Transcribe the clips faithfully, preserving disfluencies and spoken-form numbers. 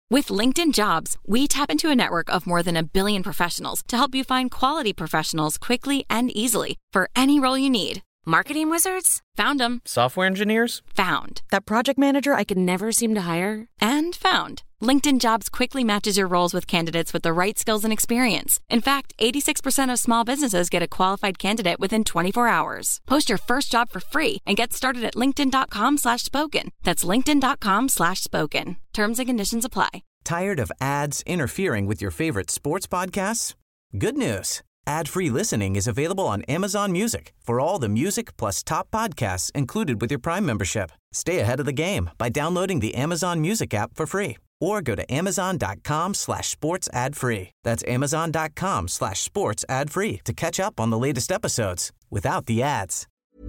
With LinkedIn Jobs, we tap into a network of more than a billion professionals to help you find quality professionals quickly and easily for any role you need. Marketing wizards? Found them. Software engineers? Found. That project manager I could never seem to hire? And found. LinkedIn Jobs quickly matches your roles with candidates with the right skills and experience. In fact, eighty-six percent of small businesses get a qualified candidate within twenty-four hours. Post your first job for free and get started at linkedin.com slash spoken. That's linkedin.com slash spoken. Terms and conditions apply. Tired of ads interfering with your favorite sports podcasts? Good news. Ad-free listening is available on Amazon Music for all the music plus top podcasts included with your Prime membership. Stay ahead of the game by downloading the Amazon Music app for free or go to amazon.com slash sports ad free. That's amazon.com slash sports ad free to catch up on the latest episodes without the ads.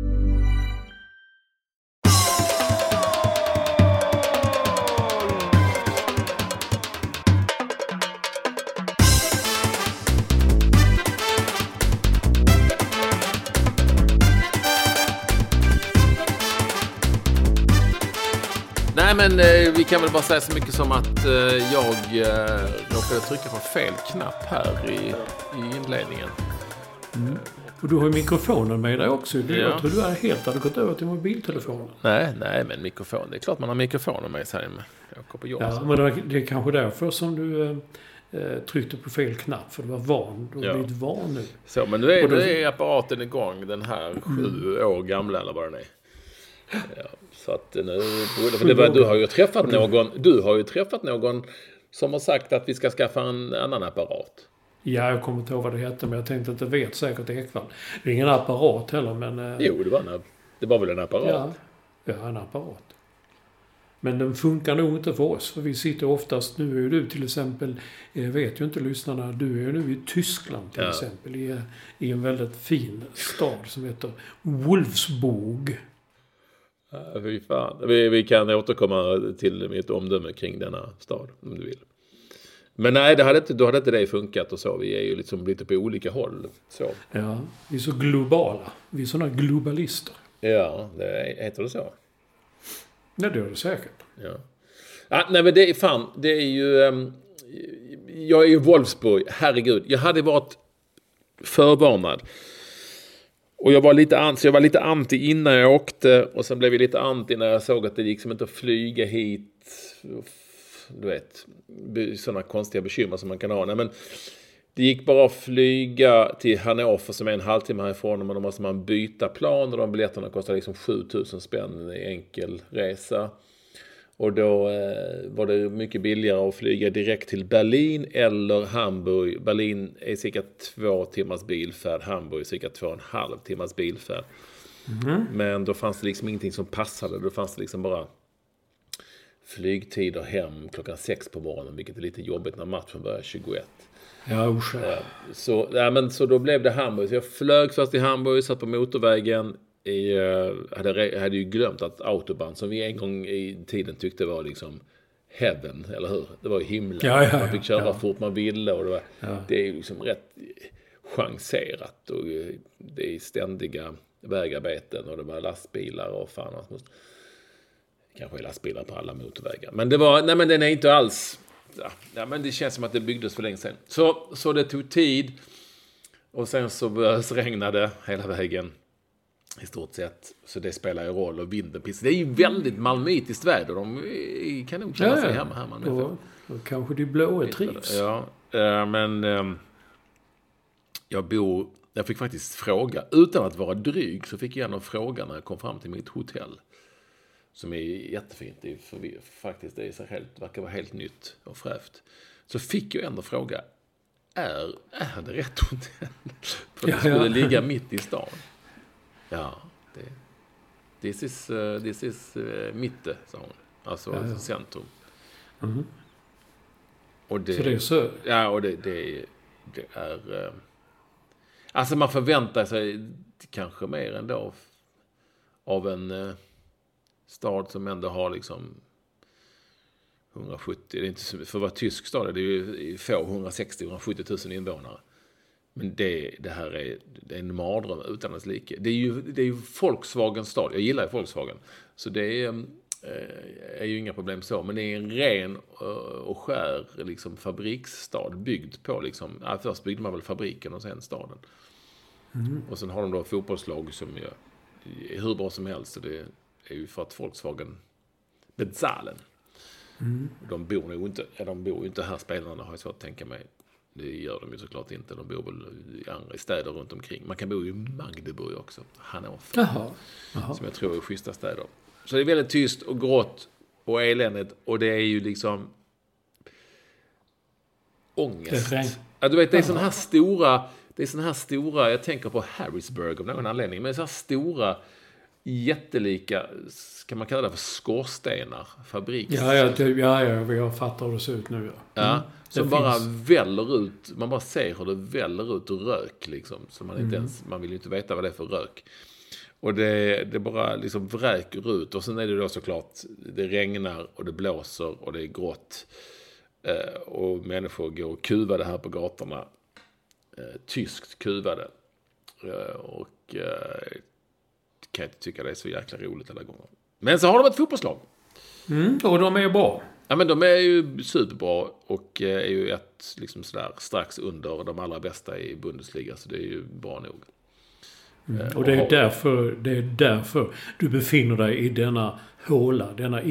Nej, men eh, vi kan väl bara säga så mycket som att eh, jag eh, råkade trycka på fel knapp här i, i inledningen. Mm. Och du har ju mikrofonen med dig också. Jag Ja. tror du är helt hade gått över till mobiltelefonen. Nej, nej, men mikrofon. Det är klart man har mikrofonen med sig. Jag går på jobb. Ja, men det, det är kanske därför som du eh, tryckte på fel knapp. För du var van. Du har Ja. blivit van nu. Så, men nu är, Och då- nu är apparaten igång. Den här sju år gamla eller vad den är. Ja, så att nu... För det var, du har ju träffat någon... Du har ju träffat någon som har sagt att vi ska skaffa en annan apparat. Ja, jag kommer inte ihåg vad det hette. Men jag tänkte att det vet säkert Ekvall. Det är ingen apparat heller. Men, eh, Jo, det var, en, det var väl en apparat. ja, ja, en apparat. Men den funkar nog inte för oss. För vi sitter oftast, nu är ju du till exempel, jag vet ju inte lyssnarna, du är ju nu i Tyskland till Ja. exempel. I, I en väldigt fin stad som heter Wolfsburg. Ja, fy fan. Vi, vi kan återkomma till mitt omdöme kring denna stad om du vill. Men nej, det hade inte, då hade inte det funkat och så. Vi är ju liksom lite på olika håll. Så. Ja, vi är så globala. Vi är sådana globalister. Ja, det heter det så. Ja, det är det säkert. Ja. Ah, nej, men det är fan, det är ju... Um, jag är ju Wolfsburg, herregud. Jag hade varit förvarnad. Och jag var lite anti, jag var lite anti innan jag åkte. Och sen blev jag lite anti när jag såg att det gick som inte att flyga hit. Du vet, sådana konstiga bekymmer som man kan ha. Nej, men det gick bara att flyga till Hannover som är en halvtimme härifrån. Men då måste man byta plan och de biljetterna kostar liksom sju tusen spänn i enkel resa. Och då eh, var det mycket billigare att flyga direkt till Berlin eller Hamburg. Berlin är cirka två timmars bilfärd. Hamburg är cirka två och en halv timmars bilfärd. Mm. Men då fanns det liksom ingenting som passade. Då fanns det liksom bara flygtider hem klockan sex på morgonen. Vilket är lite jobbigt när matchen börjar tjugoett. Ja, usch. Så, ja, men, så då blev det Hamburg. Så jag flög först till Hamburg, satt på motorvägen. I, uh, hade, hade ju glömt att autobahn som vi en gång i tiden tyckte var liksom heaven, eller hur? Det var ju himlen. Ja, ja, ja, man fick köra ja. fort man ville och det, var, Ja. det är ju liksom rätt chanserat och det är ständiga vägarbeten och det var lastbilar och fan allt. Kanske är lastbilar på alla motorvägar. Men det var, nej men den är inte alls, ja, ja, men det känns som att det byggdes för länge sedan. Så, så det tog tid och sen så regnade hela vägen. I stort sett. Så det spelar ju roll. Och vinden piss. Det är ju väldigt malmöitiskt väder. De kan nog känna sig ja, hemma här. Man då, då kanske de blåa trivs. Ja, men jag bor... Jag fick faktiskt fråga. Utan att vara dryg så fick jag ändå fråga när jag kom fram till mitt hotell. Som är jättefint. Det är för, faktiskt det är så helt, verkar vara helt nytt och fräscht. Så fick jag ändå fråga. Är, är det rätt hotell? För det skulle ja, ja. ligga mitt i stan. Ja, det, this is, uh, this is uh, mitte, sa hon. Alltså ja, ja. Centrum. Mm. Och det, så det är så? Ja, och det, det, det är... Uh, alltså man förväntar sig kanske mer ändå av en uh, stad som ändå har liksom hundrasjuttio, det är inte så, för att vara tysk stad, det är ju få hundrasextio till hundrasjuttio tusen invånare. Men det, det här är, det är en mardröm utan dess like. Det är ju, det är ju Volkswagen stad. Jag gillar ju Volkswagen. Så det är, är ju inga problem så. Men det är en ren och skär liksom, fabriksstad byggd på. Liksom, ja, först byggde man väl fabriken och sen staden. Mm. Och sen har de då fotbollslag som är hur bra som helst. Och det är ju för att Volkswagen bezahlen. Mm. De bor nog inte, ja, de bor ju inte här, spelarna har jag svårt att tänka mig. Det gör de ju såklart inte. De bor väl i andra städer runt omkring. Man kan bo i Magdeburg också. Hannover. Jaha. Jaha. Som jag tror är schyssta städer. Så det är väldigt tyst och grått och eländigt. Och det är ju liksom ångest. Det är, ja, du vet, det är såna här stora... Det är såna här stora... Jag tänker på Harrisburg av någon anledning. Men så här stora... jättelika, kan man kalla det för skorstenar, fabriks. Ja, ja, det, ja, ja, jag fattar hur det ser ut nu. Ja, ja mm, som bara finns. väller ut, man bara ser hur det väller ut rök liksom, så man inte mm. ens, man vill ju inte veta vad det är för rök. Och det, det bara liksom vräker ut, och sen är det då såklart, det regnar och det blåser och det är grått eh, och människor går kuvade här på gatorna, eh, tyskt kuvade eh, och eh, kan jag inte tycka det är så jäkla roligt alla gånger. Men så har de ett fotbollslag. Mm, och de är ju bra. Ja, men de är ju superbra och är ju ett liksom sådär strax under de allra bästa i Bundesliga, så det är ju bra nog. Mm, och det är, därför, det är därför du befinner dig i denna håla, denna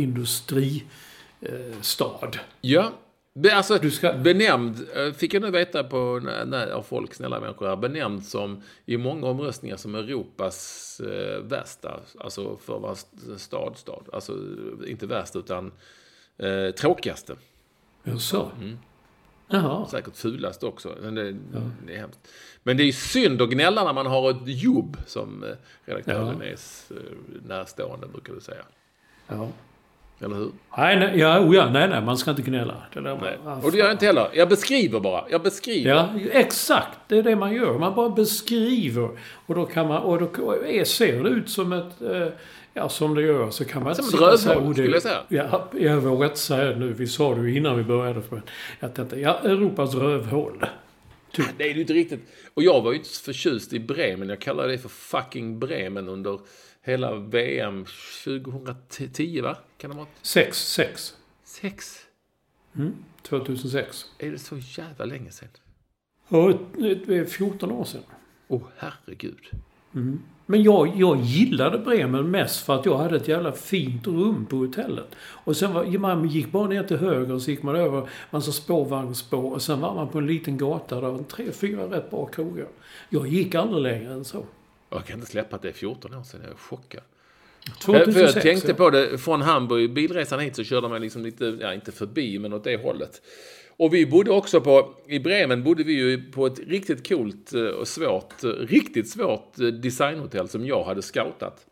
industristad. Ja, alltså du ska... benämnd, fick jag nu veta på när, av folk, snälla människor här, benämnd som i många omröstningar som Europas eh, värsta, alltså för att vara stad, stad. Alltså inte värsta utan eh, tråkigaste. Jaså? Mm. Jaha. Säkert fulast också. Men det, ja. det är hemskt. Men det är synd att gnälla när man har ett jobb, som redaktören ja. är närstående, brukar du säga. Ja. Eller hur? Nej, nej, ja, oh ja, nej, nej, man ska inte gnälla. Det där nej. Bara, och det gör jag inte heller. Jag beskriver bara. Jag beskriver. Ja, exakt. Det är det man gör. Man bara beskriver. Och då kan man, och då är, ser det ut som ett, eh, ja, som det gör, så kan man inte säga. Som rövhål, skulle jag säga. Ja, jag vågar inte säga det nu. Vi sa det ju innan vi började. Jag tänkte, ja, Europas rövhål. Typ. Nej, det är ju inte riktigt. Och jag var ju inte förtjust i Bremen. Jag kallade det för fucking Bremen under hela V M tjugohundratio, va? Kan det vara? Sex, sex. Sex? Mm, tjugohundrasex. Är det så jävla länge sedan? Ja, det är fjorton år sedan. Åh, oh, herregud. Mm. Men jag, jag gillade Bremen mest för att jag hade ett jävla fint rum på hotellet. Och sen var, man gick bara ner till höger och så gick man över massa spårvagnsspår. Och sen var man på en liten gata där det var tre, fyra rätt bra krogar. Jag gick aldrig längre än så. Jag kan inte släppa att det är fjorton år sedan. Jag är chockad. tjugohundrasex, för jag tänkte ja. på det, från Hamburg, bilresan hit så körde man liksom lite, ja inte förbi, men åt det hållet. Och vi bodde också på, i Bremen bodde vi ju på ett riktigt coolt och svårt, riktigt svårt designhotell som jag hade scoutat.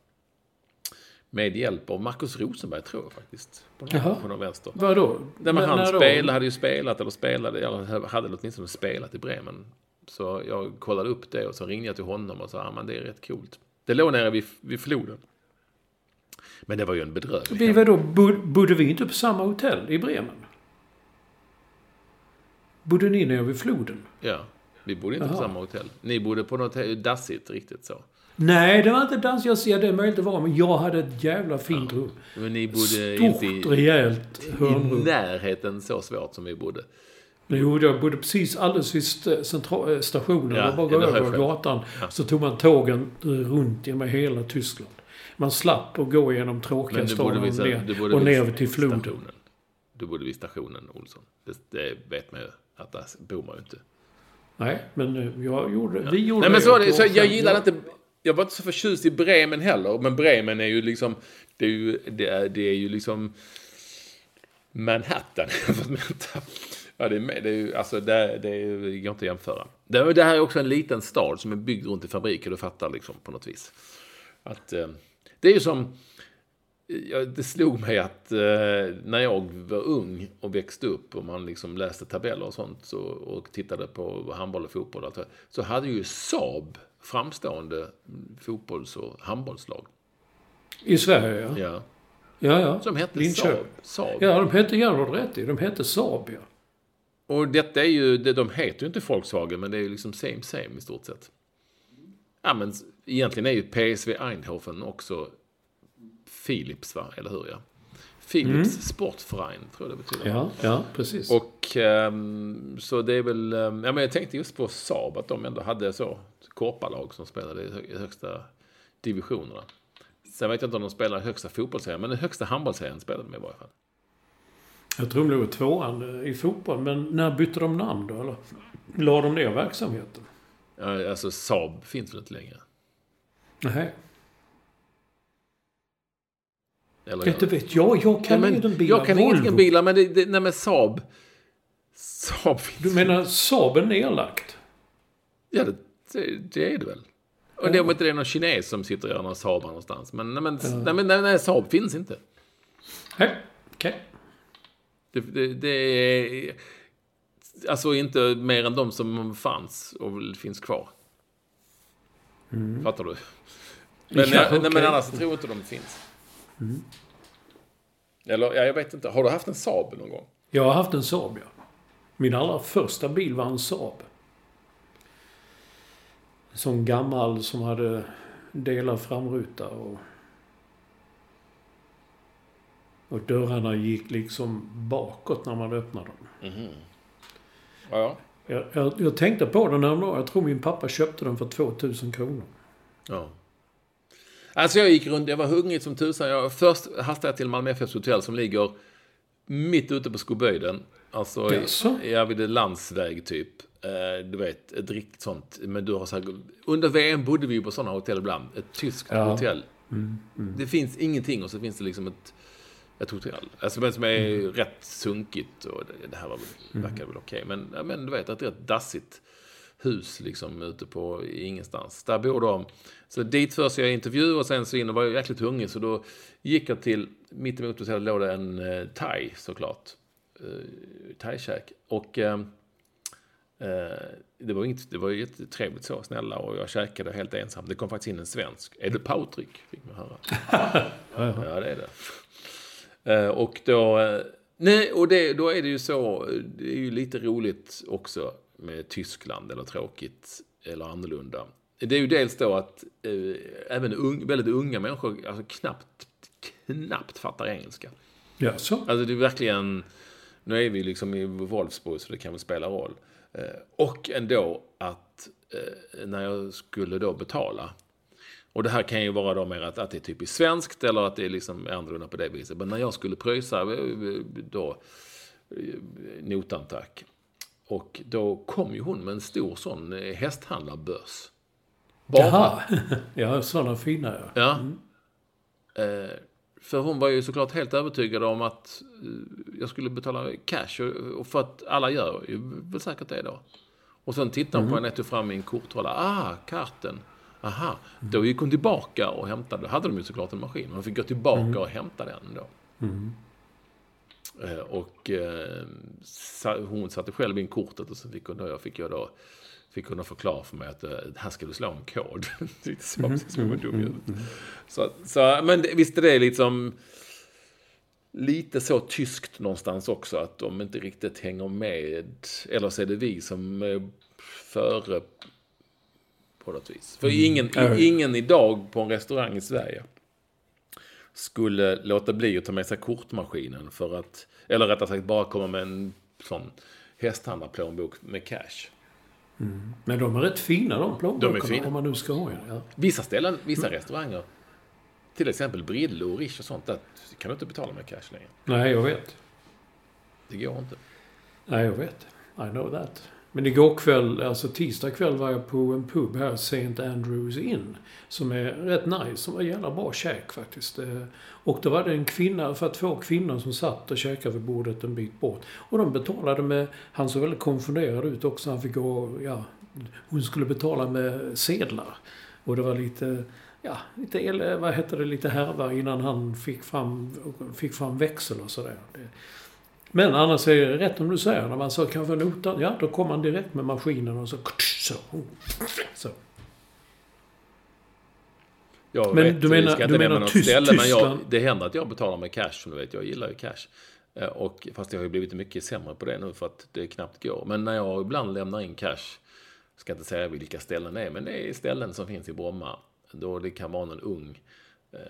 Med hjälp av Marcus Rosenberg, tror jag faktiskt. På någon, på någon vänster. Vadå? Där man han spelade, hade ju spelat, eller spelade, eller hade åtminstone spelat i Bremen. Så jag kollade upp det och så ringde jag till honom och sa, ja men det är rätt coolt. Det låg nere vid, vid floden. Men det var ju en bedrövlig. Vi var då, bodde vi inte på samma hotell i Bremen? Bodde ni nere vid floden? Ja, vi bodde inte Aha. på samma hotell. Ni bodde på något dassigt, riktigt så. Nej, det var inte dans. Jag ser det möjligt att vara, men jag hade ett jävla fint rum. Ja, men ni bodde Stort, inte i, rejält hörnrum. I närheten så svårt som vi bodde. Jo, jag bodde precis alldeles vid centra- stationen. Ja, bara gå över gatan. Ja. Så tog man tågen runt genom hela Tyskland. Man slapp att gå igenom tråkiga staden och ner, och ner till floden. Stationen. Du bodde vid stationen, Olsson. Det, det vet man ju att där bor man ju inte. Nej, men jag gjorde, ja. vi gjorde Nej, men så, det, så jag gillar ja. inte... Jag var inte så förtjust i Bremen heller. Men Bremen är ju liksom... Det är ju, det är, det är ju liksom... Manhattan. Ja, det är, det är ju... Alltså, det, det, är, det går inte att jämföra. Det, det här är också en liten stad som är byggd runt i fabriker. Du fattar liksom på något vis. Att... Det är ju som... Ja, det slog mig att eh, när jag var ung och växte upp och man liksom läste tabeller och sånt så, och tittade på handboll och fotboll och allt, så hade ju Saab framstående fotbolls- och handbollslag. I Sverige, ja. Ja. Ja, ja. Som hette Saab. Saab. Ja, de hette Gerhard rätt i. De hette Saab, ja. Och detta är ju, det, de heter ju inte Volkswagen, men det är ju liksom same same i stort sett. Ja, men egentligen är ju P S V Eindhoven också Philips, va? Eller hur, ja? Philips Mm. Sportverein, tror jag det betyder. Ja, ja, precis. Och um, så det är väl... Um, ja, men jag tänkte just på Saab, att de ändå hade så korpalag som spelade i, hö- i högsta divisionerna. Sen vet jag inte om de spelar i högsta fotbollsserien, men i högsta handbollsserien spelade de i varje fall. Jag tror de låg tvåan i fotboll, men när bytte de namn då? Eller la de ner verksamheten? Ja, alltså Saab finns väl inte längre. Nej. Eller, Vet du, vet jag, jag kan ja, inte en bilar. jag kan Volvo. ingen bilar, men det, det, nej, men Saab. Saab finns. Du menar Saab är nedlagt? Ja, det, det, det är det väl. Och det är om inte det är någon kines som sitter och gör någon Saab någonstans. Men, nej, men, Ja. nej, men nej, nej, Saab finns inte. Nej, okej. Det, det, det är alltså inte mer än de som fanns och finns kvar. Mm. Fattar du? Men, Ja, jag, nej, okej. men annars tror jag inte de finns. Mm. Eller, ja, jag vet inte. Har du haft en Saab någon gång? Jag har haft en Saab, ja. Min allra första bil var en Saab. En sån gammal som hade delad framruta och... Och dörrarna gick liksom bakåt när man öppnade dem. Mm-hmm. Ja, Jag, jag, jag tänkte på den här dagen. Jag tror min pappa köpte den för tvåtusen kronor. ja. Alltså jag gick runt, jag var hungrig som tusan. Jag först hastade jag till Malmö F F:s hotell som ligger mitt ute på Skoböjden. Alltså Jaså? i, ja, vid en landsväg typ. Eh, du vet, ett riktigt sånt. Men du har så här, under V M bodde vi ju på sådana hotell ibland. Ett tyskt Ja. hotell. Mm, mm. Det finns ingenting och så finns det liksom ett, ett hotell. Alltså men som är Mm. rätt sunkigt och det, det här var väl, verkar väl okej. Men, ja, men du vet, ett rätt dassigt hus liksom ute på ingenstans. Där bor de. Så dit först jag intervju och sen så in och var jag jäkligt hungrig så då gick jag till, mitt emot hotellet låg det en eh, thai såklart. Eh, thai-käk. Och eh, eh, det var inget, det var ju jättetrevligt så, snälla, och jag käkade helt ensam. Det kom faktiskt in en svensk. Är det Patrik? Fick man höra. Ja, det är det. Eh, och då eh, nej, och det, då är det ju så, det är ju lite roligt också med Tyskland, eller tråkigt eller annorlunda. Det är ju dels då att eh, även un, väldigt unga människor alltså knappt, knappt fattar engelska. Ja, så. Alltså det är verkligen, nu är vi liksom i Wolfsburg så det kan väl spela roll. Eh, och ändå att eh, när jag skulle då betala, och det här kan ju vara då mer att, att det är typiskt svenskt eller att det är liksom annorlunda på det viset. Men när jag skulle pröjsa då notan tack. Och då kom ju hon med en stor sån hästhandlarbörs. Bara. Jaha. Ja, sådana fina, ja. Ja. Mm. Eh, för hon var ju såklart helt övertygad om att eh, jag skulle betala cash. Och, och för att alla gör ju väl säkert det då. Och sen tittade hon mm. på henne, tog fram min korthållare. Ah, karten. Aha, då gick hon tillbaka och hämtade. Då hade de ju såklart en maskin. Hon fick gå tillbaka mm. och hämta den då. Mm. Eh, och eh, sa, hon satte själv in kortet och så fick hon då, jag fick jag då fick hon då förklara för mig att eh, här ska du slå en kod. Det är så, mm. som en dum mm. så, så, men det, visst är det liksom lite så tyskt någonstans också att de inte riktigt hänger med. Eller så är det vi som är före på något vis. För mm. ingen, mm. ingen idag på en restaurang i Sverige skulle låta bli att ta med sig kortmaskinen för att, eller rättare sagt bara komma med en sån hästhandlarplånbok med cash. Mm. Men de är rätt fina, de plånböckerna, om man nu ska ha en. Ja. Vissa ställen, vissa mm. restauranger, till exempel Brillo och Rish och sånt, där kan du inte betala med cash längre. Nej, jag vet. Det går inte. Nej, jag vet. I know that. Men igår kväll, alltså tisdag kväll, var jag på en pub här, Saint Andrews Inn, som är rätt nice, som var jävla bra käk faktiskt. Och då var det en kvinna, för två kvinnor som satt och käkade vid bordet en bit bort. Och de betalade med, han såg väldigt konfunderad ut också, han fick gå, ja, hon skulle betala med sedlar. Och det var lite, ja, lite, eller vad heter det, lite härva innan han fick fram, fick fram växel och sådär. Men annars är det rätt om du säger, när man så kan få notan, ja, då kommer man direkt med maskinen och så så. så. Jag men vet, du menar, ska du menar tyst, ställe, men jag, Tyskland? det händer att jag betalar med cash, som du vet, jag gillar ju cash. Och, fast jag har ju blivit mycket sämre på det nu för att det knappt går. Men när jag ibland lämnar in cash, ska inte säga vilka ställen det är, men det är ställen som finns i Bromma, då det kan vara någon ung eh,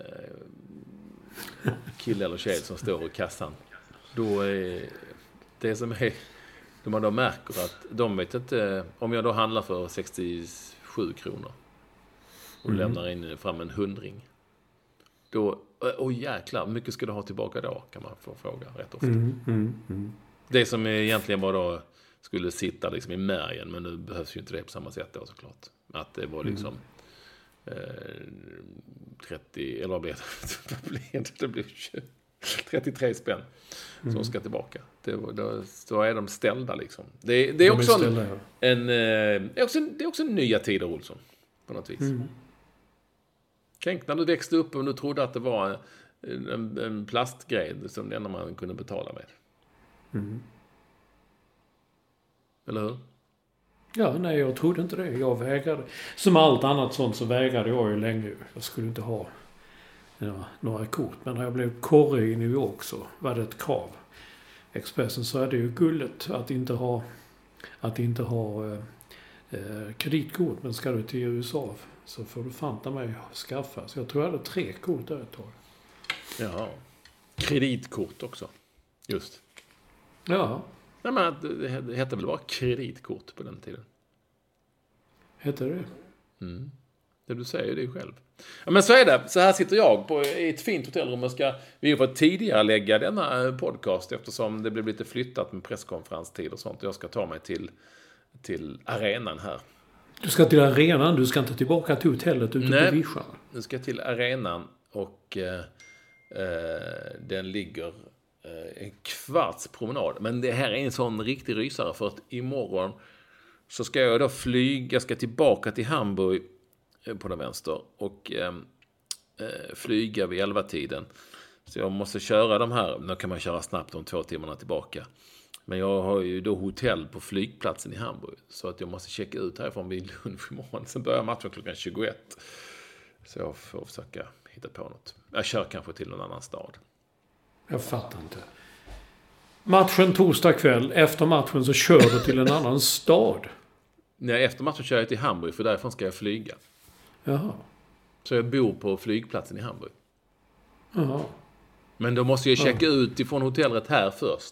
kille eller tjej som står i kassan. Då är det som är, då man då märker att de vet inte, om jag då handlar för sextiosju kronor och mm. lämnar in fram en hundring. Då, åh jäklar, mycket ska du ha tillbaka då, kan man få fråga rätt ofta. Mm, mm, mm. Det som egentligen var då skulle sitta liksom i märgen, men nu behövs ju inte det på samma sätt då såklart. Att det var liksom mm. eh, trettio, eller vad blir det? Det blir trettiotre spänn mm. som ska tillbaka. Det, då, då är de ställda liksom. Det, det är de också är ställda, en, ja. en, det är också, det är också nya tider, Olsson, på något vis. Mm. Tänk när du växte upp och du trodde att det var en, en plastgrej som det enda man kunde betala med. Mm. Eller hur? Ja, nej, jag trodde inte det. Jag vägrade. Som allt annat sånt så vägrade jag ju länge. Jag skulle inte ha ja, några kort. Men när jag blev korre i New York så var det ett krav. Expressen så är det ju gulligt att inte ha, att inte ha eh, eh, kreditkort. Men ska du till U S A så får du fanta mig skaffa. Så jag tror jag hade tre kort där ett tag. Ja, kreditkort också. Just. Ja. Nej, men det hette väl bara kreditkort på den tiden. Hette det? Mm. Det du säger det själv. Ja, men så är det. Så här sitter jag på i ett fint hotellrum och ska vi får tidigare lägga denna podcast eftersom det blir lite flyttat med presskonferenstid och sånt. Jag ska ta mig till till arenan här. Du ska till arenan, du ska inte tillbaka till hotellet ute Nej, på Vischan. Nu ska jag till arenan och eh, eh, den ligger eh, en kvarts promenad. Men det här är en sån riktig rysare för att imorgon så ska jag då flyga, jag ska tillbaka till Hamburg eh, på den vänster och eh, eh, flyga vid elva tiden. Så jag måste köra de här, nu kan man köra snabbt om två timmarna tillbaka. Men jag har ju då hotell på flygplatsen i Hamburg. Så att jag måste checka ut härifrån vid lunch imorgon. Sen börjar matchen klockan tjugoett. Så jag får försöka hitta på något. Jag kör kanske till någon annan stad. Jag fattar inte. Matchen torsdag kväll. Efter matchen så kör du till en annan stad. Nej, efter matchen kör jag till Hamburg. För därifrån ska jag flyga. Jaha. Så jag bor på flygplatsen i Hamburg. Jaha. Men då måste jag checka ja. ut ifrån hotellet här först.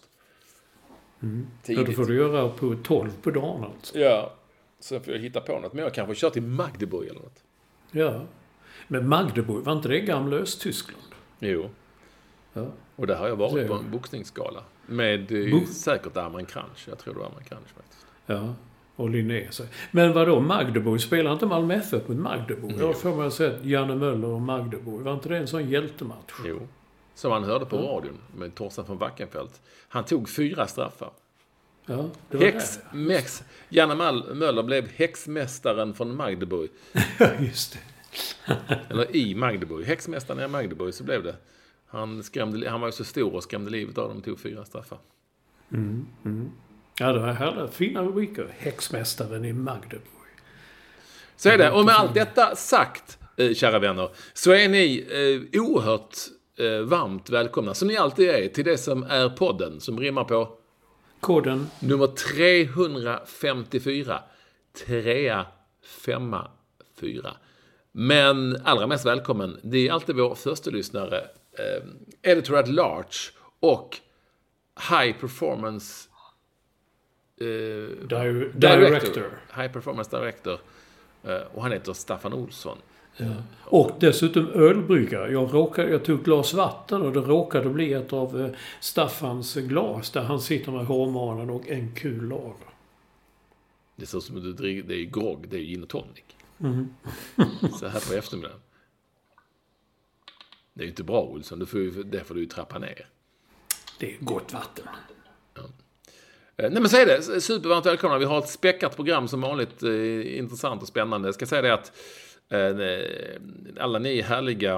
Mm. Ja, då får du göra på tolv på dagen alltså. Ja, så får jag hitta på något. Men jag kanske kör till Magdeburg eller något. Ja, men Magdeburg, var inte det gamla Östtyskland? Jo. Ja. Och där har jag varit på en boxningsgala. Med Bo- säkert Arman Kranch. Jag tror det var Arman Kranch faktiskt. Ja, och Linné. Men vadå, Magdeburg? Spelar inte Malmö F F mot Magdeburg? Jo. Jag får man sett Janne Möller och Magdeburg. Var inte det en sån hjältematch? Jo. Som han hörde på ja. radion med Torsten från Wackenfeldt. Han tog fyra straffar. Ja, det var Häx, det. Mex, Janne Möller blev häxmästaren från Magdeburg. Ja, just det. Eller i Magdeburg. Häxmästaren i Magdeburg så blev det. Han, skrämde, han var ju så stor och skrämde livet av dem och tog fyra straffar. Mm, mm. Ja, det var härligt. Fina rubriker. Häxmästaren i Magdeburg. Så är det. Och med allt detta sagt, kära vänner, så är ni eh, oerhört eh, varmt välkomna, som ni alltid är, till det som är podden, som rimmar på koden nummer trehundrafemtiofyra. Trea, femma, fyra. Men allra mest välkommen, det är alltid vår första lyssnare, eh, editor at large och high performance eh, Di- director. director. High performance director. Eh, och han heter Staffan Olsson. Ja. Och dessutom ölbryggare. Jag, råkade, jag tog glas vatten och det råkade bli ett av eh, Staffans glas där han sitter med hårmanen och en kul lager. Det är så som du dricker, det är grogg, det är gin och tonic. Mm. Så här på eftermiddagen. Det är ju inte bra, Olsson. Du får ju, det får du ju trappa ner. Det är gott vatten. Ja. Nej, men säg det. Supervarmt välkomna. Vi har ett späckat program som vanligt. Eh, intressant och spännande. Jag ska säga det att eh, alla ni härliga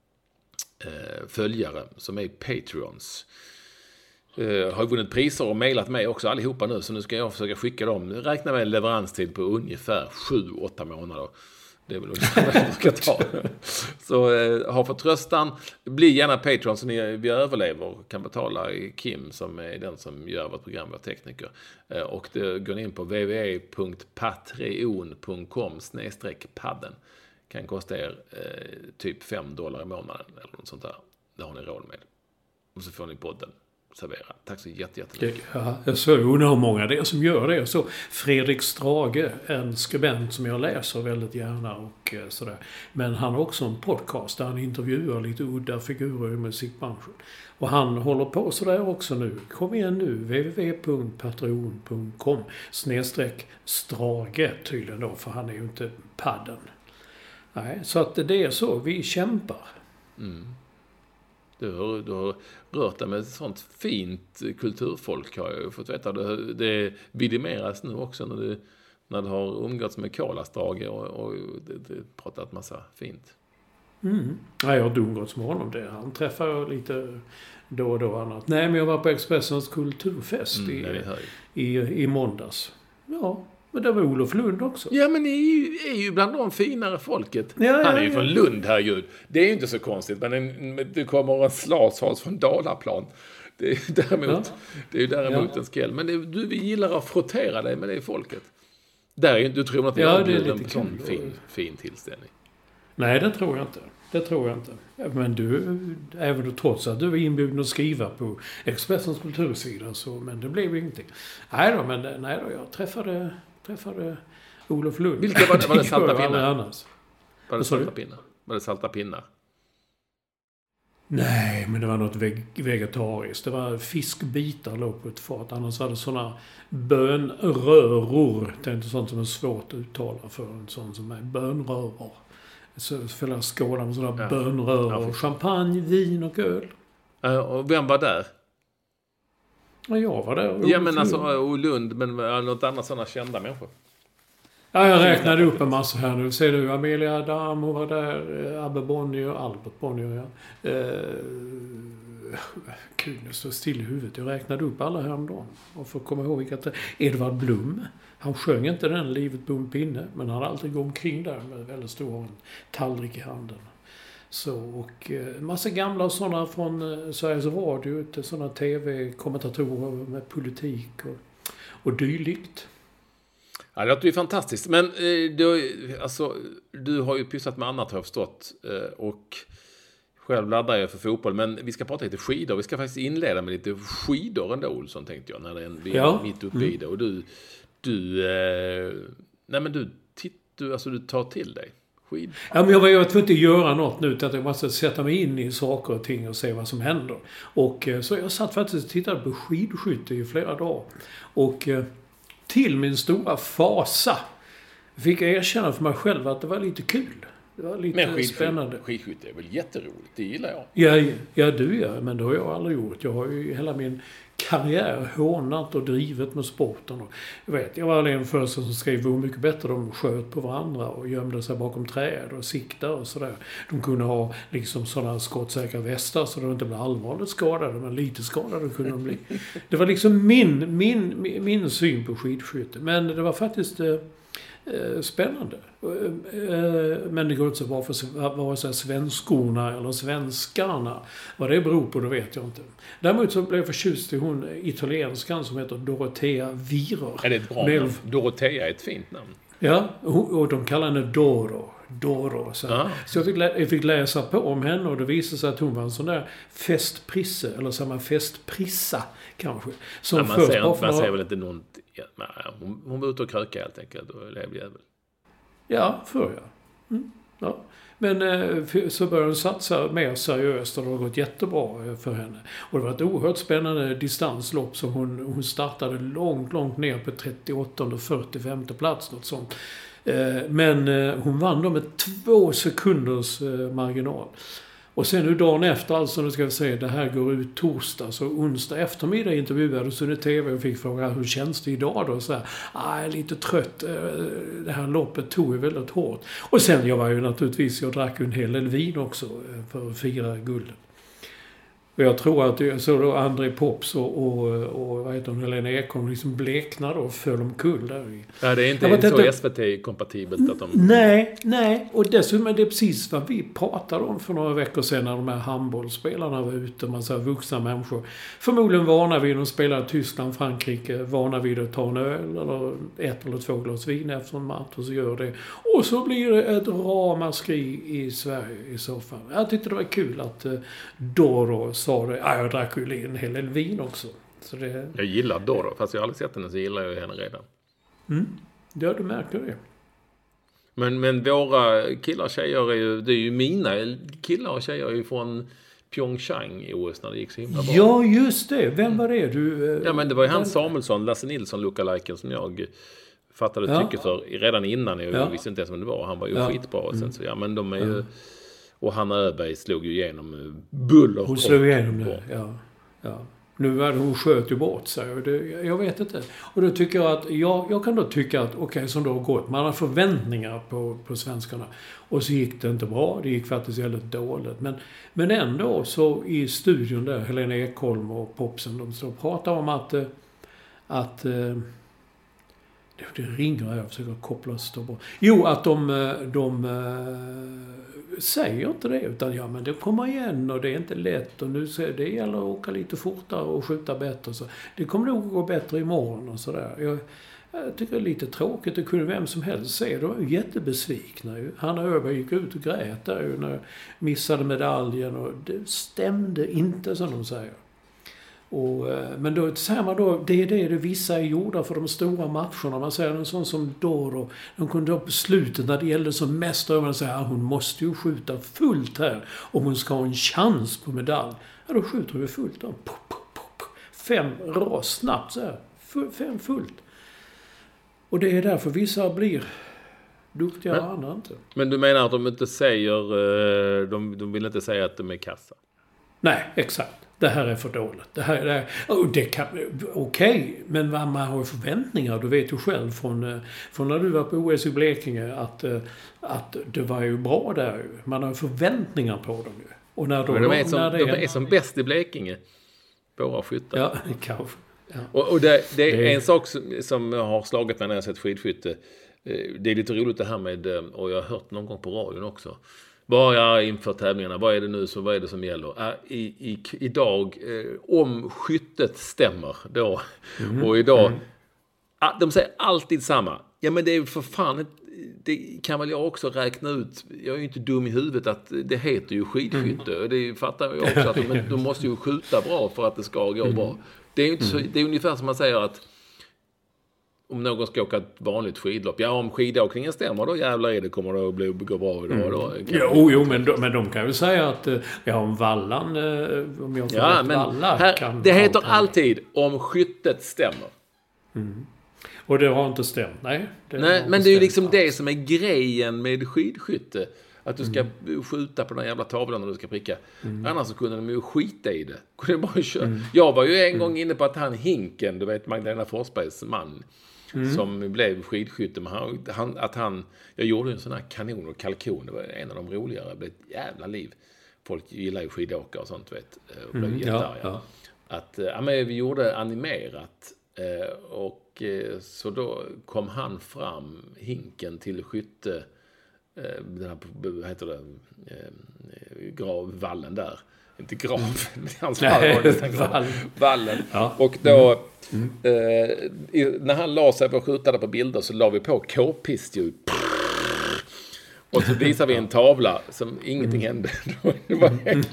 eh, följare som är Patreons eh, har vunnit priser och mejlat mig också allihopa nu. Så nu ska jag försöka skicka dem. Räkna med en leveranstid på ungefär sju åtta månader. Det är väl ungefär vad jag ska ta. Så eh, ha förtröstan. Bli gärna Patreon så ni, vi överlever och kan betala Kim som är den som gör vårt program, vår tekniker. Eh, och det går in på w w w punkt patreon punkt com slash padden. kan kosta er eh, typ fem dollar i månaden eller något sånt där. Det har ni råd med. Och så får ni podden servera. Tack så jätte, jättemycket. Ja, jag så undrar hur många det är som gör det. Så Fredrik Strage, en skribent som jag läser väldigt gärna och eh, sådär. Men han har också en podcast där han intervjuar lite udda figurer i musikbranschen. Och han håller på sådär också nu. Kom igen nu. w w w punkt patreon punkt com snedstreck Strage tydligen då. För han är ju inte padden. Nej, så att det är så. Vi kämpar. Mm. Du har, du har rört dig med ett sånt fint kulturfolk har jag ju fått veta. Det, det vidimeras nu också när du, när du har umgåtts med Kolastrage och, och det, det pratat massa fint. Mm. Ja, jag har umgåtts med honom det. Han träffar jag lite då och då annat. Nej, men jag var på Expressens kulturfest mm, i, i, i måndags. Ja, men det var Olof Lund också. Ja, men ni är ju, är ju bland de finare folket. Ja, ja, han är ju ja. från Lund, herregud. Det är ju inte så konstigt, men en, det kommer en slagsvals från Dalaplan. Det är däremot, ja. det är ju däremot ja. en skräll. Men det, du gillar att frottera dig med det folket. Där är, du tror att det ja, är, det är en lite sån fin, fin tillställning. Nej, det tror jag inte. Det tror jag inte. Men du, även då, trots att du var inbjuden att skriva på Expressens kultursida, så, men det blev ingenting. Nej då, men nej då, jag träffade, träffade Olof Lund. Vilka var det? Var det salta pinnar? Annars. Var det salta pinnar? Var det salta pinnar? Nej, men det var något veg- vegetariskt. Det var fiskbitar låg på ett fat. Annars hade sådana bönröror. Det är inte sånt som är svårt att uttala för en sån som är bönröror. Så fyller skålar med sådana ja. bönröror. Ja, champagne, vin och öl. Uh, och vem var där? Ja, jag var där. Ja, men alltså och Lund, men något annat sådana kända människor. Ja, jag räknade upp en massa här nu. Ser du, Amelia Adam, hon var där. Abbe Bonnier, Albert Bonnier, ja. Eh, Gud, nu står still i huvudet. Jag räknade upp alla häromdagen. Och för att komma ihåg vilka... Edvard Blom. Han sjöng inte den Livet bom pinne. Men han hade alltid gått omkring där med väldigt stor en tallrik i handen. Så, och en massa gamla sådana från Sveriges Radio till sådana tv-kommentatorer med politik och, och dylikt. Ja, det låter ju fantastiskt. Men eh, du, alltså, du har ju pysslat med annat har jag förstått. Eh, och själv laddar jag för fotboll. Men vi ska prata lite skidor. Vi ska faktiskt inleda med lite skidor ändå, Olsson, tänkte jag. När det är en, vi är ja. mitt uppe mm. i det. Och du, du, eh, nej men du, titt, du, alltså, du tar till dig skid. Ja, men jag var ju tvungen att göra något nu. Att jag måste sätta mig in i saker och ting och se vad som händer. Och så jag satt faktiskt och tittade på skidskytte i flera dagar. Och... till min stora fasa fick jag erkänna för mig själv att det var lite kul. Det var lite men skid, spännande. Skidskytte är väl jätteroligt, det gillar jag. Ja, ja, du gör, men det har jag aldrig gjort. Jag har ju hela min karriär hånat och drivet med sporten. Och jag vet, jag var aldrig en första som skrev hur mycket bättre de sköt på varandra och gömde sig bakom träd och siktade och sådär. De kunde ha liksom sådana skottsäkra västar så de inte blev allvarligt skadade, men lite skadade kunde de bli. Det var liksom min, min, min, min syn på skidskytte. Men det var faktiskt... Eh, spännande. Men det går inte så bra för vare sig svenskorna eller svenskarna. Vad det beror på, det vet jag inte. Däremot så blev jag förtjust i hon italienskan som heter Dorotea Virer. Är det ett bra Med... namn? Dorotea är ett fint namn. Ja, och de kallar henne Doro. Doro. Så, ah. så jag, fick lä- jag fick läsa på om henne och det visade sig att hon var en sån där festprisse, eller samma festprissa kanske. Som ja, man först säger, man man säger väl inte någon... Ja, hon, hon var ute och kröka helt enkelt och levde jävel. Ja, för jag. Mm, ja. Men eh, så började hon satsa mer seriöst och det har gått jättebra för henne. Och det var ett oerhört spännande distanslopp som hon, hon startade långt, långt ner på trettioåttonde, fyrtiofemte plats, något sånt. Eh, men eh, hon vann då med två sekunders eh, marginal. Och sen nu dagen efter, alltså nu ska vi säga, det här går ut torsdag, så onsdag eftermiddag intervjuade så i tv och fick fråga hur känns det idag då? Så här, ah, jag är lite trött, det här loppet tog ju väldigt hårt. Och sen jag var ju naturligtvis, jag drack en hel del vin också för att fira guldet. Och jag tror att jag såg då André Pops och, och, och vad heter hon, Helena Ekholm liksom bleknade och föll omkull där i. Ja, det är inte vet, så det, S V T-kompatibelt att de... Nej, nej. Och dessutom är det precis vad vi pratade om för några veckor sedan när de här handbollsspelarna var ute. Man säger vuxna människor. Förmodligen vana vid att spela i Tyskland, Frankrike. Vana vid att ta en öl eller ett eller två glas vin efter en match och så gör det. Och så blir det ett ramaskri i Sverige i så fall. Jag tyckte det var kul att uh, Doro sa det. Ja, jag drack ju en hel del vin också. Så det... Jag gillar Doro, fast jag har aldrig sett henne så gillar jag henne redan. Mm. Ja, du märker det. Men, men våra killar och tjejer är ju, det är ju mina killar och tjejer är ju från Pyeongchang i O S när det gick så himla bra. Ja, just det. Vem var det? Du, ja, men det var ju Hans Samuelsson, Lasse Nilsson, lookaliken som jag fattade ja. tycket för redan innan. Jag ja. visste inte ens vem det var. Han var ju ja. skitbra. Och sen så, ja, men de är ju... Och Hanna Öberg slog ju igenom buller. Hon slog igenom det, ja. ja. Nu var det, hon sköt ju bort sig. Och det, jag vet inte. Och då tycker jag att... Jag, jag kan då tycka att, okej, okay, som det har gått. Man har förväntningar på, på svenskarna. Och så gick det inte bra. Det gick faktiskt väldigt dåligt. Men, men ändå så i studion där, Helena Ekholm och Popsen, de så pratar om att... att det ringer här, jag försöker koppla stå bort. Jo, att de, de, de säger inte det, utan ja, men det kommer igen och det är inte lätt och nu så, det gäller att åka lite fortare och skjuta bättre. Så det kommer nog gå bättre imorgon och sådär. Jag, jag tycker det är lite tråkigt, det kunde vem som helst se. De var ju jättebesvikna ju. Hanna Öberg gick ut och grät där ju när missade medaljen och det stämde inte, som de säger. Och, men då säger man då, det är det, det vissa är gjorda för de stora matcherna. Man säger en sån som Doro, de kunde då på slutet när det gällde som mest över säga att hon måste ju skjuta fullt här om hon ska ha en chans på medalj. Ja, då skjuter vi fullt då. Fem ras snabbt så här. Fem fullt. Och det är därför vissa blir duktigare än andra inte. Men du menar att de inte säger, de, de vill inte säga att de är kassa? Nej, exakt. Det här är för dåligt. Det här är... Det kan... Okej, okay, men man har förväntningar. Du vet ju själv från, från när du var på O S i Blekinge att, att det var ju bra där. Man har förväntningar på dem ju. Och när de, men de, är som, när det de är som bäst i Blekinge. Våra skyttar. Ja, kanske. Ja. Och, och det, det är det... en sak som, som har slagit mig när jag sett skidskytte. Det är lite roligt det här med, och jag har hört någon gång på radion också. Bara inför tävlingarna, vad är det nu så vad är det som gäller? Äh, i, i, idag, eh, om skyttet stämmer då, mm. och idag, mm. ah, de säger alltid samma. Ja, men det är för fan, det kan väl jag också räkna ut. Jag är ju inte dum i huvudet att det heter ju skidskytte. Mm. Det fattar jag också, att de, de måste ju skjuta bra för att det ska gå mm. bra. Det är ju inte så, det är ungefär som man säger att om någon ska åka ett vanligt skidlopp. Ja, om skidåkningen stämmer då jävlar är det kommer det att bli, gå bra idag. Mm. Då, jo, jo men, de, men de kan ju säga att ja, om vallan, om jag får ja, men vallar, här, kan det heter alltid om skyttet stämmer. Mm. Och det har inte stämt, nej. Det nej, men det är ju liksom alls. Det som är grejen med skidskytte. Att du ska mm. skjuta på den jävla tavlan när du ska pricka. Mm. Annars så kunde de ju skita i det. Kunde bara köra. Mm. Jag var ju en mm. gång inne på att han Hinken, du vet Magdalena Forsbergs man, mm. som blev skidskytte. Men han, han, att han, jag gjorde en sån här kanon och kalkon. Det var en av de roligare. Det blev ett jävla liv. Folk gillar ju skidåkare och sånt, vet. Och blev mm. jättearga. Ja, ja. Att, ja, men vi gjorde animerat. Och så då kom han fram, Hinken, till skytte. Den här, vad heter det, gravvallen där. Inte grav, men hans fall, vallen. Ja. Och då, mm. eh, när han la sig på och skjutade på bilder så la vi på k-pistljud. Och så visade vi en tavla som ingenting mm. hände. Det var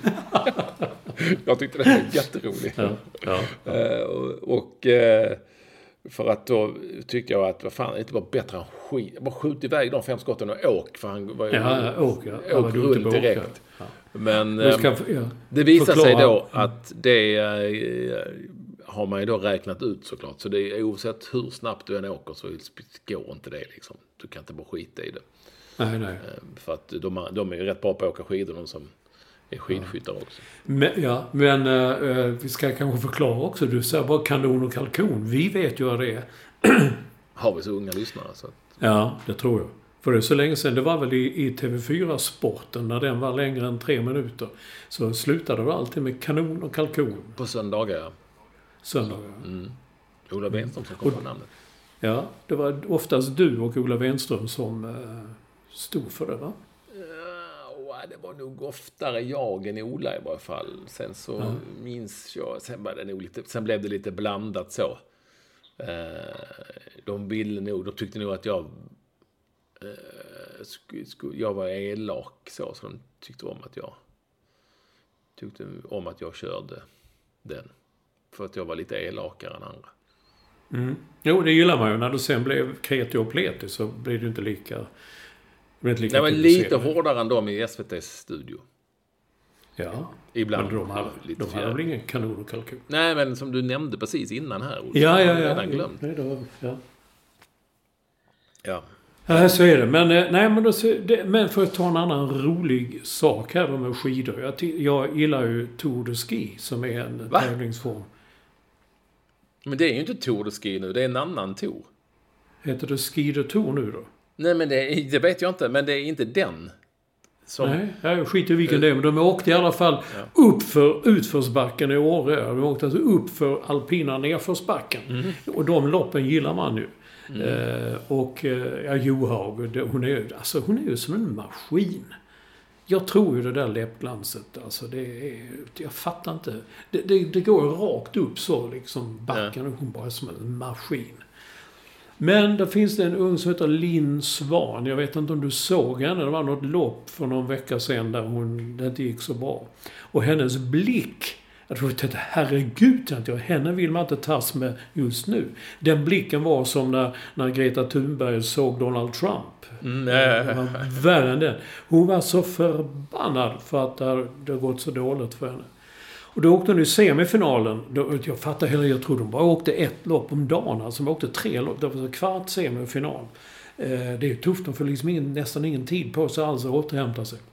jag tyckte det var jätteroligt. Ja. Ja. Ja. Eh, och... och eh, för att då tyckte jag att vad fan, det är inte bara bättre än skit. Bara skjut iväg de fem skotten och åk. För han var ju ja, åk, ja. åk runt direkt. Ja. Men ska, ja. det visar Förklara. sig då att det äh, har man ju då räknat ut såklart. Så det är oavsett hur snabbt du än åker så går inte det liksom. Du kan inte bara skita i det. Nej, nej. För att de, de är ju rätt bra på att åka skidor, de som är skidskyttar också. Men, ja, men äh, vi ska kanske förklara också. Du säger bara kanon och kalkon. Vi vet ju vad det är. Har vi så unga lyssnare? Så att... Ja, det tror jag. För det är så länge sedan, det var väl i, i T V fyra-sporten, när den var längre än tre minuter, så slutade det alltid med kanon och kalkon. På söndagar, ja. Söndagar. Mm. Ola Wenström som kom på namnet. Ja, det var oftast du och Ola Wenström som eh, stod för det, va? Ja, det var nog oftare jag än Ola i varje fall. Sen så ja. minns jag, sen, var det nog lite, sen blev det lite blandat så. De ville nog, de tyckte nog att jag sk, sk, jag var elak så, så de tyckte om att jag tyckte om att jag körde den. För att jag var lite elakare än andra. Mm. Jo, det gillar man ju. När du sen blev kreti och pleti så blir det inte lika... Det, lika det var lite hårdare än de i S V T:s studio. Ja, ibland. Men de hade, de hade väl ingen kanon och kalkon? Nej, men som du nämnde precis innan här. Olsson, ja, ja, ja. Redan glömt. Nej, då, ja. Ja. Ja, så är det. Men, nej, men, då, det, men för att ta en annan rolig sak här med skidor. Jag, jag gillar ju Tour de Ski som är en Va? tävlingsform. Men det är ju inte Tour de Ski nu, det är en annan tour. Heter det Ski de Tour nu då? Nej, men det, det vet jag inte, men det är inte den. Som... Nej, jag skiter i vilken uh, det är. Men de åkte i alla fall ja. upp för utförsbacken i Åre. De åkte alltså upp för alpina nedförsbacken. Mm. Och de loppen gillar man ju. Mm. Eh, och ja, Johaug, hon är, alltså, hon är ju som en maskin. Jag tror ju det där läppglanset, alltså det är, jag fattar inte. Det, det, det går rakt upp så liksom backen, ja. och hon bara är som en maskin. Men det finns det en ung som heter Linn Svan. Jag vet inte om du såg henne. Det var något lopp för någon vecka sedan där hon, det inte gick så bra. Och hennes blick, jag tror att herregud, jag, henne vill man inte tas med just nu. Den blicken var som när, när Greta Thunberg såg Donald Trump. Mm, nej. Det var värre än den. Hon var så förbannad för att det har, det har gått så dåligt för henne. Och då åkte hon i semifinalen. Då, jag fattar heller, jag tror de bara åkte ett lopp om dagen. Alltså de åkte tre lopp. Det var kvart semifinal. Eh, det är ju tufft, de får liksom ingen, nästan ingen tid på sig alls att återhämta sig.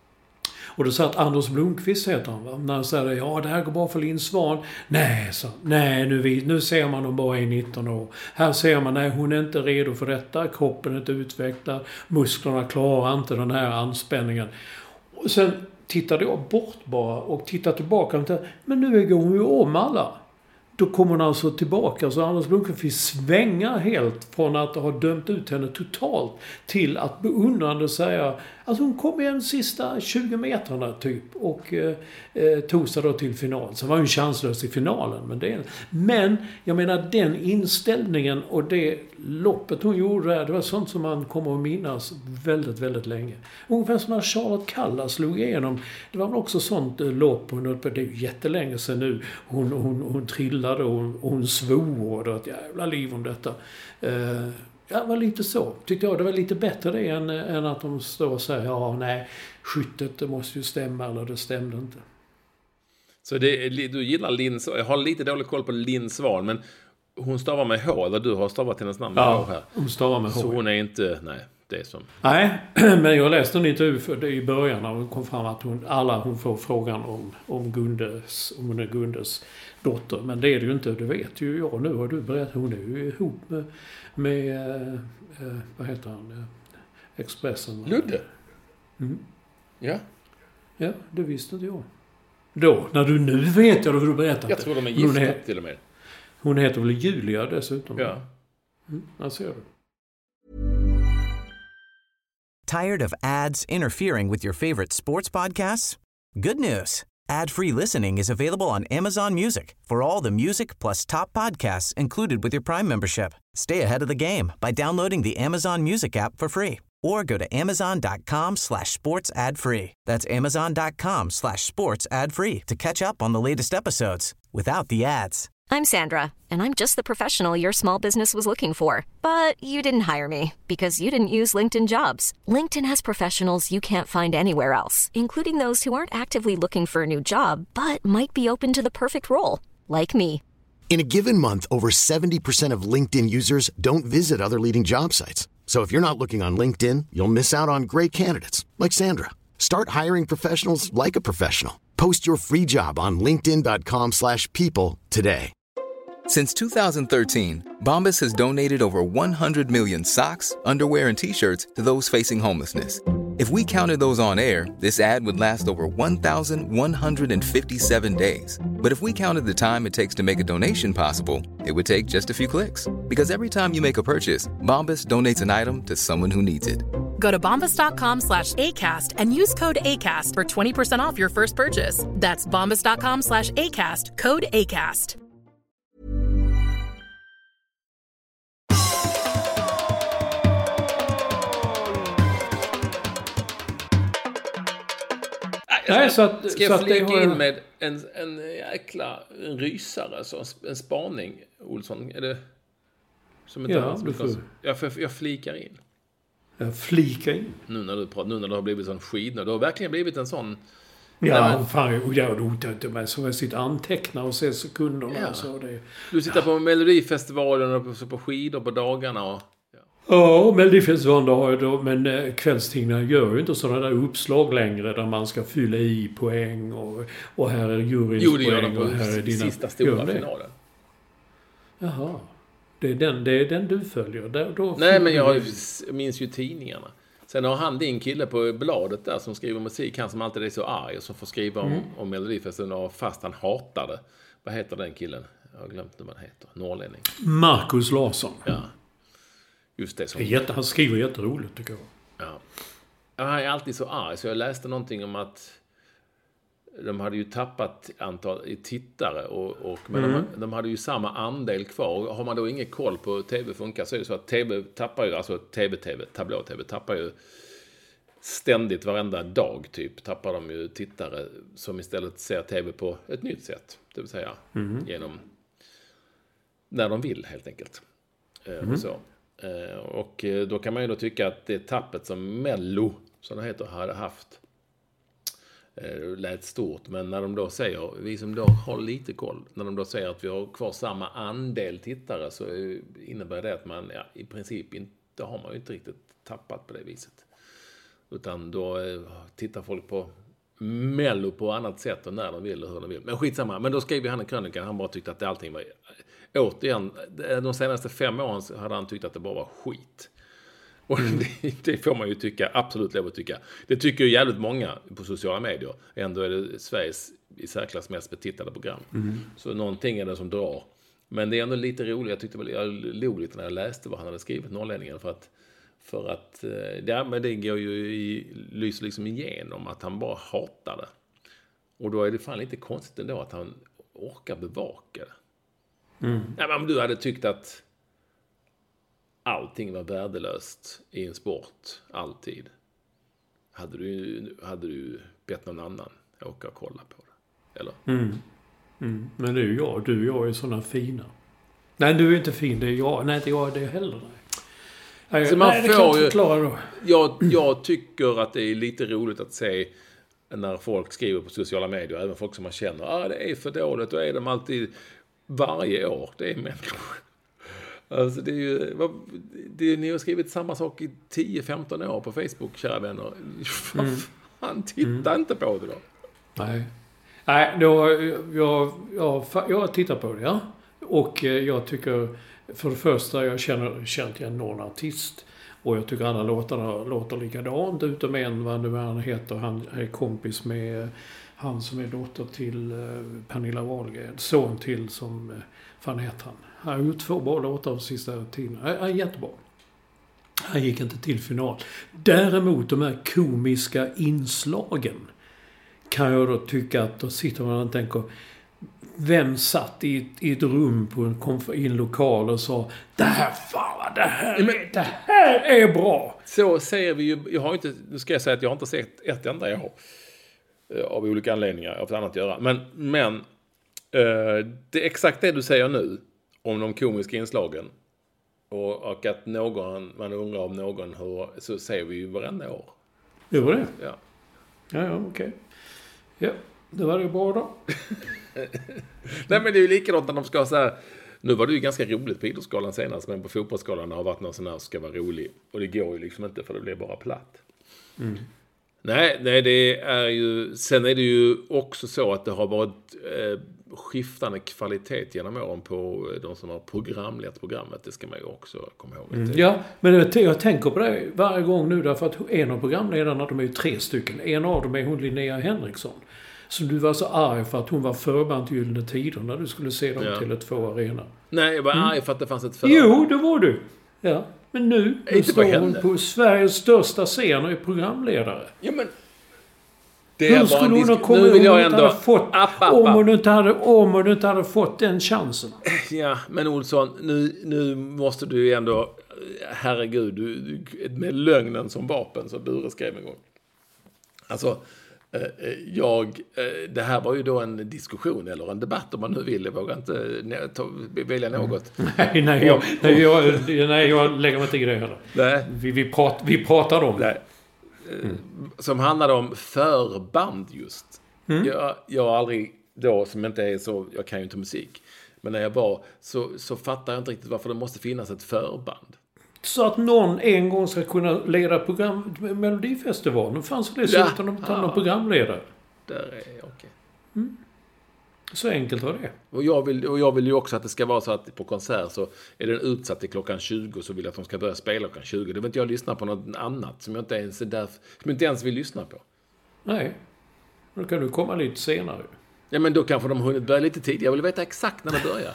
Och då satt Anders Blomqvist, heter han, va? När han säger, ja det här går bra för Linn Svan. Nej, så, nej nu, nu ser man hon bara i nitton år. Här ser man, nej hon är inte redo för detta. Kroppen är inte utvecklad. Musklerna klarar inte den här anspänningen. Och sen tittade jag bort bara och tittade tillbaka och tänkte, men nu går hon ju om alla. Då kommer hon alltså tillbaka, så Anders Blomqvist svänga helt från att ha dömt ut henne totalt till att beundrande säga, alltså hon kom igen sista tjugo metrarna typ och eh, tog sig då till final. Så var hon chanslös i finalen. Men, det, men jag menar den inställningen och det loppet hon gjorde där, det var sånt som man kommer att minnas väldigt, väldigt länge. Ungefär som när Charlotte Kalla slog igenom. Det var väl också sånt lopp, hon, det är ju jättelänge sedan nu. Hon, hon, hon trillade och hon, och hon svor och det var ett jävla liv om detta. Eh, Ja, det var lite så. Tyckte jag det var lite bättre det än, än att de står och säger, ja nej, skyttet det måste ju stämma eller det stämde inte. Så det, du gillar Linn Svan. Jag har lite dålig koll på Linn Svan, men hon stavar med H, eller du har stavat hennes namn med ja, H här. Hon stavar med H. Så hon är inte, nej, det är som... Nej, men jag läste en intervju för det i början när hon kom fram att hon, alla hon får frågan om, om Gundes, om hon är Gundes dotter. Men det är det ju inte, det vet ju jag nu. Har du berättat, hon är ju ihop med, med eh, vad heter han, eh, Expressen. Ludde? Mm. Ja. Ja, det visste inte jag. Då, när du nu vet jag, då har du berättat. Jag tror de är gifta är, till och med. Hon heter väl Julia dessutom? Ja. Mm, jag ser det. Tired of ads interfering with your favorite sports podcasts? Good news. Ad-free listening is available on Amazon Music for all the music plus top podcasts included with your Prime membership. Stay ahead of the game by downloading the Amazon Music app for free or go to amazon.com slash sports ad free. That's amazon.com slash sports ad free to catch up on the latest episodes without the ads. I'm Sandra, and I'm just the professional your small business was looking for. But you didn't hire me because you didn't use LinkedIn Jobs. LinkedIn has professionals you can't find anywhere else, including those who aren't actively looking for a new job, but might be open to the perfect role, like me. In a given month, over seventy percent of LinkedIn users don't visit other leading job sites. So if you're not looking on LinkedIn, you'll miss out on great candidates, like Sandra. Start hiring professionals like a professional. Post your free job on linkedin.com slash people today. Since two thousand thirteen, Bombas has donated over one hundred million socks, underwear, and T-shirts to those facing homelessness. If we counted those on air, this ad would last over one thousand one hundred fifty-seven days. But if we counted the time it takes to make a donation possible, it would take just a few clicks. Because every time you make a purchase, Bombas donates an item to someone who needs it. Go to bombas.com slash ACAST and use code ACAST for twenty percent off your first purchase. That's bombas.com slash ACAST, code ACAST. Nej, så att, ska jag så flika har... in med en, en jäkla en rysare, så en spaning, Olsson? Är det som ett ja, du får... jag, jag flikar in. Jag flikar in? Nu när du pratar, nu när du har blivit sån skidnöd. Du har verkligen blivit en sån... Ja, men... fan, och jag rotar inte med så jag sitter antecknar och ser sekunderna. Ja. Så det... Du sitter ja. på Melodifestivalen och på, på skidor på dagarna och... Ja, Melodifestivalen har jag då, men eh, kvällstidningarna gör ju inte sådana där uppslag längre där man ska fylla i poäng och, och här är juryns jo, det gör poäng de på och här är dina... sista stora finalen. Jaha. Det är den, det är den du följer. Där, då Nej, men jag du... minns ju tidningarna. Sen har han din kille på bladet där som skriver musik, han som alltid är så arg och som får skriva om, mm. om Melodifestivalen och fast han hatade. Vad heter den killen? Jag har glömt vad han heter. Norrlänning. Marcus Larsson. Ja. Just det som... Jätte, han skriver jätteroligt tycker jag. Ja. Han är alltid så arg, så jag läste någonting om att de hade ju tappat antal i tittare och, och men mm. de, de hade ju samma andel kvar. Har man då ingen koll på tv funkar så är det så att tv tappar ju, alltså tv-tv, tablå-tv tappar ju ständigt varenda dag typ tappar de ju tittare som istället ser tv på ett nytt sätt, det vill säga mm. genom när de vill helt enkelt. Mm. Och så. Och då kan man ju då tycka att det tappet som Mello, som det heter, hade haft lät stort. Men när de då säger, vi som då har lite koll, när de då säger att vi har kvar samma andel tittare så innebär det att man ja, i princip inte har man ju inte riktigt tappat på det viset. Utan då tittar folk på Mello på annat sätt och när de vill och hur de vill. Men skitsamma. Men då skrev han en krönika, han bara tyckte att allting var... Återigen, de senaste fem åren hade han tyckt att det bara var skit. Och mm. det, det får man ju tycka, absolut lov att tycka. Det tycker ju jävligt många på sociala medier. Ändå är det Sveriges i särklass mest betittade program. Mm. Så någonting är det som drar. Men det är ändå lite roligt. Jag tyckte väl, jag log lite när jag läste vad han hade skrivit, Norrlänningen, för att För att ja, men det går ju i, lyser liksom igenom att han bara hatar det. Och då är det fan lite konstigt ändå att han orkar bevaka det. Mm. Ja, men om du hade tyckt att allting var värdelöst i en sport, alltid, hade du, hade du bett någon annan åka och kolla på det? Eller? Mm. Mm. Men det är ju jag. Du och jag är sådana fina. Nej, du är inte fin. Det är jag. Nej, inte jag är det heller. Nej. Nej, så man nej, får ju, då. Jag, jag tycker att det är lite roligt att se när folk skriver på sociala medier, även folk som man känner, ah, det är för dåligt, då är de alltid varje år. Det är människor. Alltså det är ju, det är, ni har skrivit samma sak i tio femton år på Facebook, kära vänner. Mm. Han tittar mm. inte på det då. Nej, nej då, jag, jag, jag tittar på det, ja. Och jag tycker, för det första, jag känner, känner igen någon artist. Och jag tycker alla låtarna låter likadant, utom en, vad nu han heter. Han är kompis med han som är dotter till Pernilla Wahlgren. Son till, som fan heter han. Han har gjort två bra låtar de sista tiden. Han är jättebra. Han gick inte till final. Däremot de här komiska inslagen kan jag då tycka att då sitter man och tänker, vem satt i, i ett rum på en, konf- i en lokal och sa, det här fan, det här, ja, men, det här är bra. Så säger vi ju, jag har inte, nu ska jag säga att jag har inte sett ett enda år av olika anledningar, av annat att göra. Men, men eh, det är exakt det du säger nu om de komiska inslagen. Och, och att någon, man undrar om någon hur, så säger vi ju varenda år. Det var det? Ja. Ja, ja, okej. Okay. Ja, det var det bra då. Nej, men det är ju likadant när de ska så här. Nu var det ju ganska roligt på idrottsskalan senast, men på fotbollsskalan har varit någon sån här ska vara rolig. Och det går ju liksom inte, för det blir bara platt. Mm. Nej, nej, det är ju... Sen är det ju också så att det har varit eh, skiftande kvalitet genom åren på de som har programlett programmet. Det ska man ju också komma ihåg. Mm. Ja, men jag, jag tänker på det varje gång nu därför att en av programledarna, de är ju tre stycken. En av dem är hon Linnea Henriksson. Så du var så arg för att hon var förband till Gyllene Tider när du skulle se dem ja. till ett två arena. Nej, jag var mm. arg för att det fanns ett förband. Jo, det var du. Ja. Men nu, nu står hon på Sveriges största scen och är programledare. Ja, men... Hur skulle hon ha kommit nu vill jag ändå... hade fått, app, app, om, hon inte hade, om hon inte hade fått den chansen? Ja, men Olsson, nu, nu måste du ju ändå... Herregud, du, du, med lögnen som vapen, som Bure skrev en gång. Alltså... Jag, det här var ju då en diskussion eller en debatt om man nu vill. Jag vågar inte ta, välja något. Nej, nej, jag, nej, jag, nej, jag lägger mig inte i det heller. Nej. Vi, vi, prat, vi pratar om det. Mm. Som handlade om förband just. Mm. Jag, jag har aldrig då, som inte är så, jag kan ju inte musik. Men när jag var, så, så fattar jag inte riktigt varför det måste finnas ett förband. Så att någon en gång ska kunna leda program Melodifestivalen. Det fanns det dessutom ja. de tar någon programledare. Där är okej. Okay. Mm. Så enkelt var det. Och jag, vill, och jag vill ju också att det ska vara så att på konsert så är den utsatt till klockan tjugo så vill jag att de ska börja spela klockan tjugo. Det vill inte jag lyssna på något annat som jag inte ens, där, som jag inte ens vill lyssna på. Nej. Då kan du komma lite senare. Ja, men då kanske de har hunnit börja lite tidigare. Jag vill veta exakt när det börjar.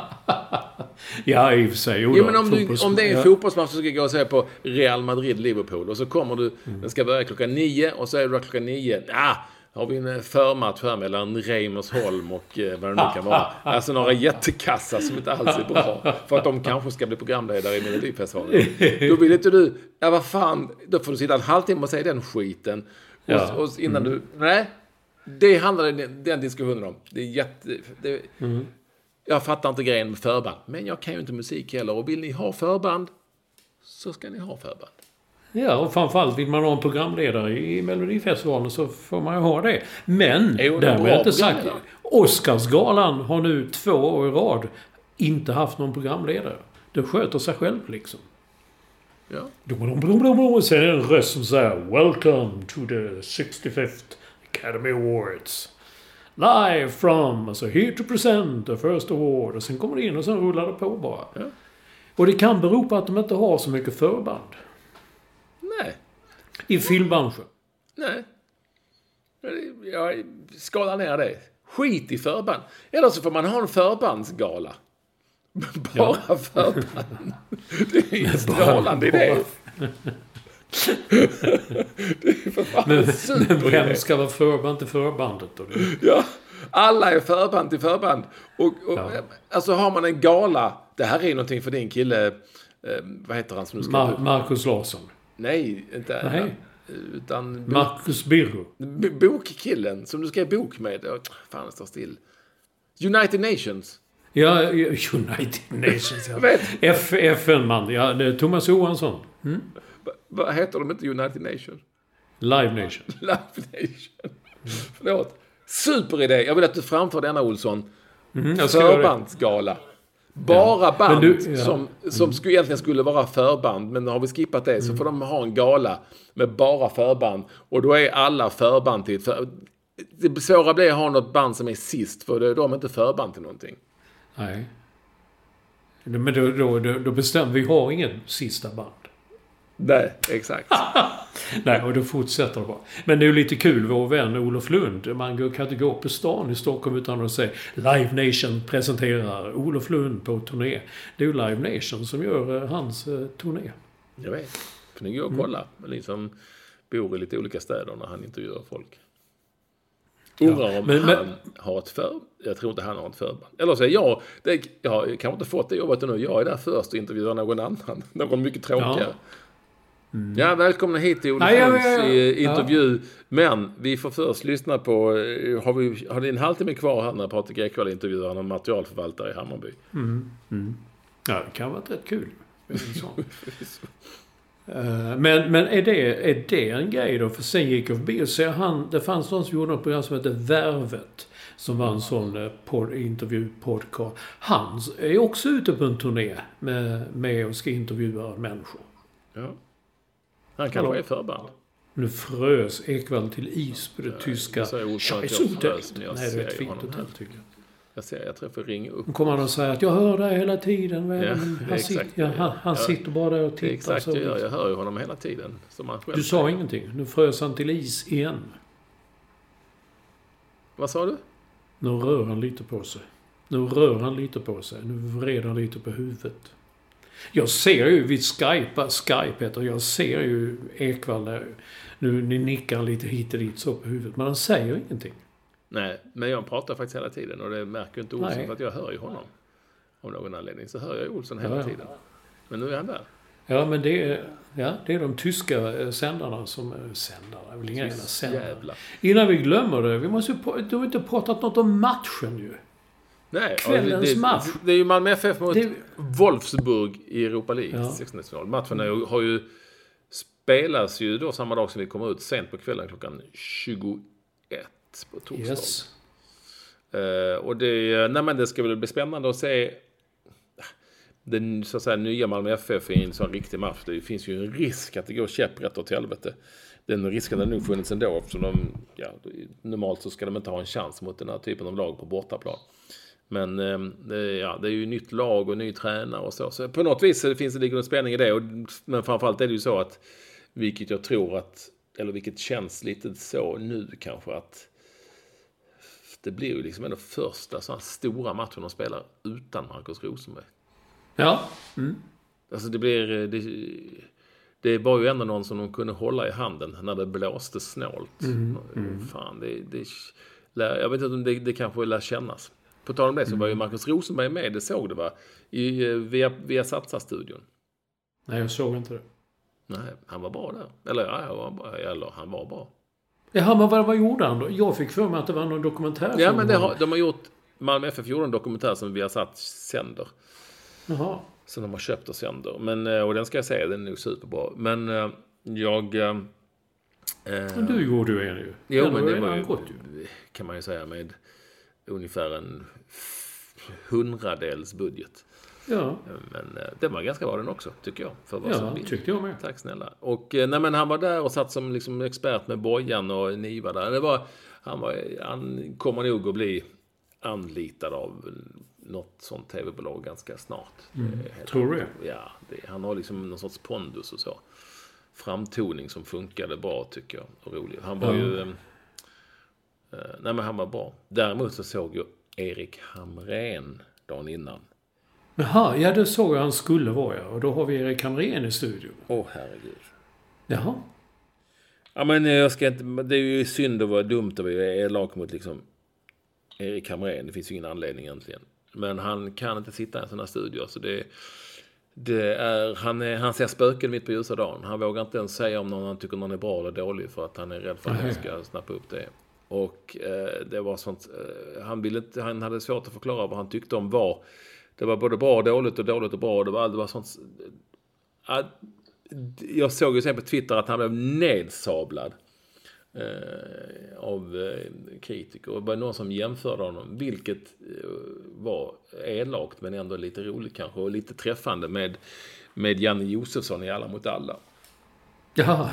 Ja, i och för sig. Ja, men om, du, om det är en ja. fotbollsmatch så ska jag gå och säga på Real Madrid-Liverpool. Och så kommer du, mm. den ska börja klockan nio och så är det klockan nio. Ah, har vi en förmatch här mellan Reimersholm och eh, vad det nu kan vara. Alltså några jättekassar som inte alls är bra. För att de kanske ska bli programledare i Melodifestivalen. Då vill inte du, ja vad fan, då får du sitta en halvtimme och säga den skiten. Och, ja. och innan mm. du, nej. Det handlar den, den diskussionen om. Det är jätte... Det, mm. Jag fattar inte grejen med förband. Men jag kan ju inte musik heller. Och vill ni ha förband så ska ni ha förband. Ja, och framförallt vill man ha en programledare i Melodifestivalen så får man ju ha det. Men, därmed inte sagt, Oscarsgalan har nu två år i rad inte haft någon programledare. Det sköter sig själv liksom. Ja. Och sen är det en röst som säger Welcome to the sixty-fifth Academy Awards. Live from, alltså here to present the first award. Och sen kommer det in och sen rullar det på bara. Ja. Och det kan bero på att de inte har så mycket förband. Nej. I filmbranschen. Nej. Jag skalar ner det. Skit i förband. Eller så får man ha en förbandsgala. Bara ja. förband. Det är ju strålande idé. Det är för fan men, men vem ska vara förband till förbandet då? Ja, alla är förband till förband. Och, och ja. Alltså har man en gala, det här är någonting för din kille, eh, vad heter han som du ska... Mar- Marcus Larsson. Nej, inte... Nej. Utan... Bok, Marcus Birro. B- bokkillen som du ska bok med. Fan, det står still. United Nations. Ja, United Nations. Ja. F- F N-man. Ja, det är Thomas Johansson. Mm? Vad heter de inte United Nations? Live Nation. Live Nation. Mm. Förlåt. Superidé. Jag vill att du framför denna Olsson. Mm, förbandsgala. Bara ja. band du, ja. som, som mm. skulle, egentligen skulle vara förband. Men har vi skippat det så mm. får de ha en gala med bara förband. Och då är alla förband till... För, det svåra blir att ha något band som är sist. För då är de inte förband till någonting. Nej. Men då, då, då, då bestämmer vi har ingen sista band. Nej, exakt. Nej, och då fortsätter det bara. Men det är ju lite kul, vår vän Olof Lund. Man kan inte gå på stan i Stockholm utan att säga Live Nation presenterar Olof Lund på turné. Det är ju Live Nation som gör hans uh, turné. Jag vet. För ni går och kolla. Men ni som bor i lite olika städer när han intervjuar folk. Undrar om men, han men, har ett för... Jag tror inte han har ett förband. Eller så är jag... Det, jag har kanske inte fått det jobbet nu. Jag är där först och intervjuar någon annan. Någon mycket tråkigare. Ja. Mm. Ja, välkomna hit till Olof Lunds ja, ja, ja. intervju. Ja. Men vi får först lyssna på... Har vi har ni en halvtimme kvar här när Patrik Ekwall intervjuar en materialförvaltare i Hammarby? Mm. Mm. Ja, det kan vara rätt kul. Men, men är, det, är det en grej då? För sen gick jag förbi och så han, det fanns någon som gjorde ett program som heter Värvet. Som var en sån pod, intervju-podcast. Han är också ute på en turné med, med och ska intervjua människor. Ja. Han kanske är förband. Nu frös Ekwall till is på det ja, tyska Scheisshotellet. Nej, det är ett fint hotell tycker jag. Jag ser, jag tror jag får ringa upp. Nu kommer han att säga att jag hör dig hela tiden. Ja, han sitter, ja, han, han sitter bara där och tittar. Exakt, så. Jag, jag hör ju honom hela tiden. Som han själv du sa säger. Ingenting. Nu frös han till is igen. Vad sa du? Nu rör han lite på sig. Nu rör han lite på sig. Nu vred han lite på huvudet. Jag ser ju vid Skype, Skype heter, jag ser ju Ekwall där. Nu ni nickar lite hit och dit så på huvudet. Men han säger ingenting. Nej, men jag pratar faktiskt hela tiden. Och det märker inte Olsson. Nej. För att jag hör ju honom. Av någon anledning så hör jag Olsson hela ja, ja. tiden. Men nu är han där. Ja, men det är, ja, det är de tyska sändarna som är sändare. Jag vill inga jävla sändare. Innan vi glömmer det. Vi måste ju, du har inte pratat något om matchen ju. Nej, kvällens det, det, match. Det är ju Malmö F F mot det... Wolfsburg i Europa League. Ja. sextonfinal. Matchen är, har ju spelas ju då samma dag som vi kommer ut sent på kvällen klockan tjugoett på torsdag. Yes. Uh, och det, nej, men det ska väl bli spännande att se den så att säga nya Malmö F F i en sån riktig match. Det finns ju en risk att det går käpprätt åt helvete. Den risken har nog funnits ändå eftersom de, ja, normalt så ska de inte ha en chans mot den här typen av lag på bortaplan. Men det, ja, det är ju nytt lag och ny tränare och så. Så på något vis finns det ligger en spänning i det. Och, men framförallt är det ju så att, vilket jag tror att, eller vilket känns lite så nu kanske, att det blir ju liksom ändå första sådana stora matchen de spelar utan Marcus Rosenberg. Ja. Mm. Alltså det blir, det, det var ju ändå någon som de kunde hålla i handen när det blåste snålt. Mm. Mm. Fan, det, det, jag vet inte om det, det kanske lär kännas. På tal om det så var ju Marcus Rosenberg med, det såg det va? I, via, via Satsa-studion. Nej, jag såg inte det. Nej, han var bra där. Eller, ja, han var bra. Eller han var bra. Ja, men vad, vad gjorde han då? Jag fick för mig att det var någon dokumentär. Ja, men det har, de har gjort, Malmö F F gjorde en dokumentär som vi har satt sänder. Jaha. Som de har köpt och sänder. Men, och den ska jag säga, den är nog superbra. Men jag... Eh, men du gjorde ju en ju. Jo, men det var ju, kan man ju säga, med ungefär en hundradels budget. Ja. Men det var ganska bra den också, tycker jag. För vad ja, tyckte jag med. Tack snälla. Och nej, men han var där och satt som liksom expert med Bojan och Niva där. Det var, han, var, han kommer nog att bli anlitad av något sånt tv-bolag ganska snart. Mm. Tror du? Ja, det, han har liksom någon sorts pondus och så. Framtoning som funkade bra, tycker jag. Och rolig. Han var mm. ju... Eh, nej, men han var bra. Däremot så såg jag Erik Hamrén dagen innan. Jaha, ja det såg jag han skulle vara, ja. Och då har vi Erik Hamrén i studion. Åh, oh, herregud. Jaha. Ja, men jag ska inte... Det är ju synd att vara dumt att vara elak mot liksom Erik Hamrén. Det finns ju ingen anledning egentligen. Men han kan inte sitta i en sån här studio. Så det, det är, han, är, han ser spöken mitt på ljusa dagen. Han vågar inte ens säga om någon han tycker någon är bra eller dålig. För att han är rädd för att han ska snappa upp det. Och eh, det var sånt... Eh, han, ville inte, han hade svårt att förklara vad han tyckte om var... Det var både bra och dåligt och dåligt och bra. Det var, det var sånt... Äh, jag såg ju sen på Twitter att han blev nedsablad eh, av eh, kritiker. Och det var någon som jämförde honom. Vilket eh, var elakt men ändå lite roligt kanske. Och lite träffande med, med Janne Josefsson i Alla mot alla. Ja.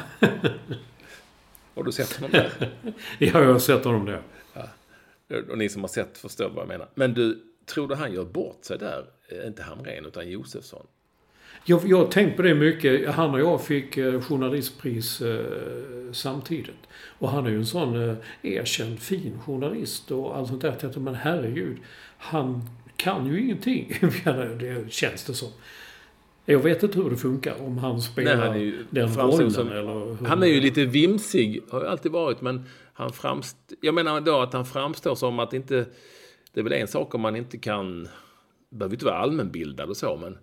Har du sett honom där? Ja, jag har sett honom där. Ja. Och ni som har sett förstår vad jag menar. Men du... Tror du han gör bort sig där? Inte Hamrén utan Josefsson. Jag, jag har tänkt på det mycket. Han och jag fick eh, journalistpris eh, samtidigt. Och han är ju en sån eh, erkänd fin journalist och allt sånt där. Jag tänkte, men herregud, han kan ju ingenting. Det känns det som. Jag vet inte hur det funkar om han spelar. Nej, han är ju den rollen. Som, eller han är ju lite vimsig, har ju alltid varit. Men han framst, jag menar då att han framstår som att inte... Det är väl en sak om man inte kan, behöver inte vara allmänbildad och så, men,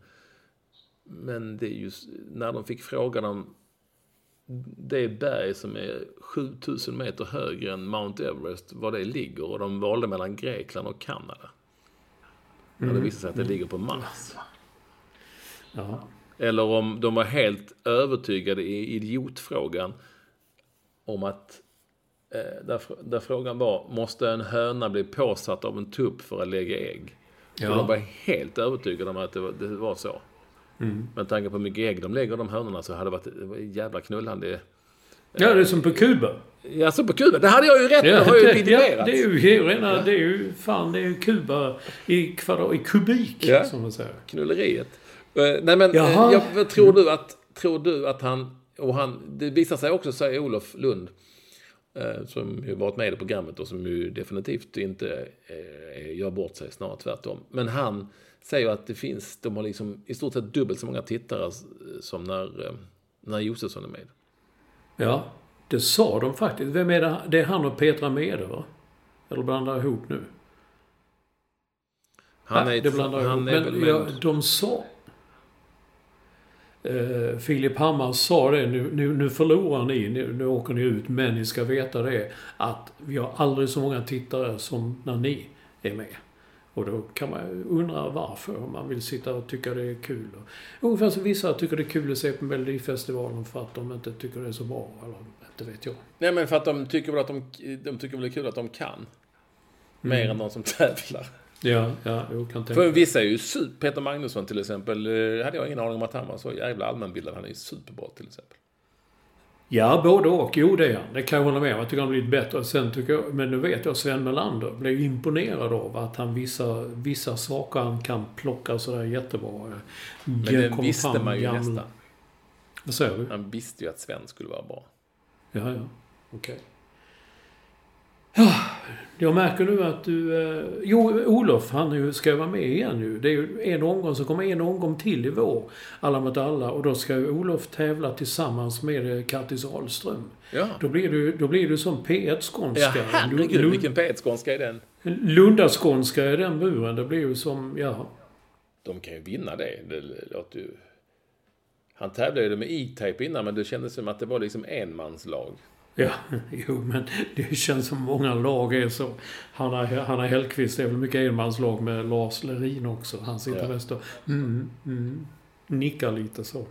men det är just när de fick frågan om det berg som är sjutusen meter högre än Mount Everest, var det ligger, och de valde mellan Grekland och Kanada. Mm. Och det visade sig att det ligger på Mars. Ja. Eller om de var helt övertygade i idiotfrågan om att Där, där frågan var, måste en höna bli påsatt av en tupp för att lägga ägg? Ja. Och de var helt övertygade om att det var, det var så. Mm. Men tanken på hur mycket ägg de lägger de hönorna så hade det varit, det var jävla knullande Ja, det är som på Kuba. Ja, så på Kuba. Det hade jag ju rätt. Ja, det har ju vidimerat. Ja, det är ju rena, ja. Det är ju fan, det är ju Kuba i kvadrat, i kubik, ja. Som man säger. Knulleriet. Uh, nej men, uh, jag, tror du att tror du att han och han, det visar sig också, säger Olof Lund, uh, som ju varit med i programmet och som ju definitivt inte uh, gör bort sig, snarare tvärtom. Men han säger att det finns, de har liksom i stort sett dubbelt så många tittare som när, uh, när Josefsson är med. Ja. Det sa de faktiskt. Vem är det? Det är han och Petra Mede, va? Eller blandar ihop nu? Han Nej, är, det blandar han ihop. är Men väl ja, de sa... Eh, Filip Hammar sa det. Nu, nu, nu förlorar ni. Nu, nu åker ni ut. Men ni ska veta det. Att vi har aldrig så många tittare som när ni är med. Och då kan man undra varför. Om man vill sitta och tycka det är kul. Ungefär som vissa tycker det är kul att se på Melodifestivalen för att de inte tycker det är så bra. Eller inte vet jag. Nej, men för att de tycker väl att de, de tycker väl det är kul att de kan. Mm. Mer än de som tävlar. Ja, ja, jag kan tänka. För vissa är ju super. Peter Magnusson till exempel. Hade jag ingen aning om att han var så jävla allmänbildad. Han är ju superbra till exempel. Ja, både och. Jo, det är han. Det kan jag hålla med om. Jag tycker han har blivit bättre. Sen tycker jag, men nu vet jag, Sven Melander blev imponerad av att han vissa, vissa saker han kan plocka sådär jättebra. Men det visste man ju gamla... nästan. Vad säger du? Han visste ju att Sven skulle vara bra. Ja, ja. Okej. Okay. Ja, jag märker nu att du... Eh, jo, Olof, han ska ju vara med igen nu. Det är ju en omgång, så kommer en omgång till i vår. Alla mot alla. Och då ska ju Olof tävla tillsammans med Kattis Ahlström. Ja. Då blir du, då blir du som P ett-skånska. Ja, herregud, Lund, vilken P ett-skånska är den? Lundaskånska är den buren. Det blir ju som, ja... De kan ju vinna det. Det låter ju... Han tävlade ju med E-Type innan, men det kändes som att det var liksom enmanslag. Ja, jo, men det känns som många lag är så. Hanna, Hanna Hellqvist är väl mycket enmanslag med Lars Lerin också. Han sitter ja. mest och mm, mm, nickar lite så.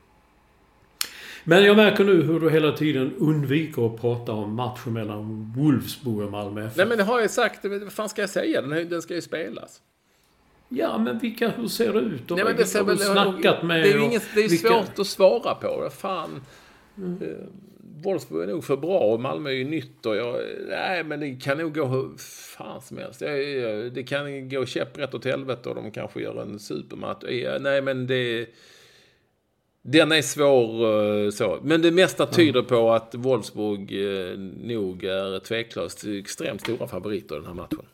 Men jag märker nu hur du hela tiden undviker att prata om matchen mellan Wolfsburg och Malmö F F. Nej, men det har jag sagt. Vad fan ska jag säga? Den, den ska ju spelas. Ja, men vilka, hur ser det ut? Nej, men det, ser väl, snackat med det är ju inget, det är vilka... svårt att svara på. Fan... Mm. Wolfsburg är nog för bra och Malmö är ju nytt och jag, nej men det kan nog gå hur fan som helst. Det, det kan gå käpprätt åt helvete och de kanske gör en supermatch. Nej men det den är svår så. Men det mesta tyder på att Wolfsburg nog är tveklöst extremt stora favoriter i den här matchen.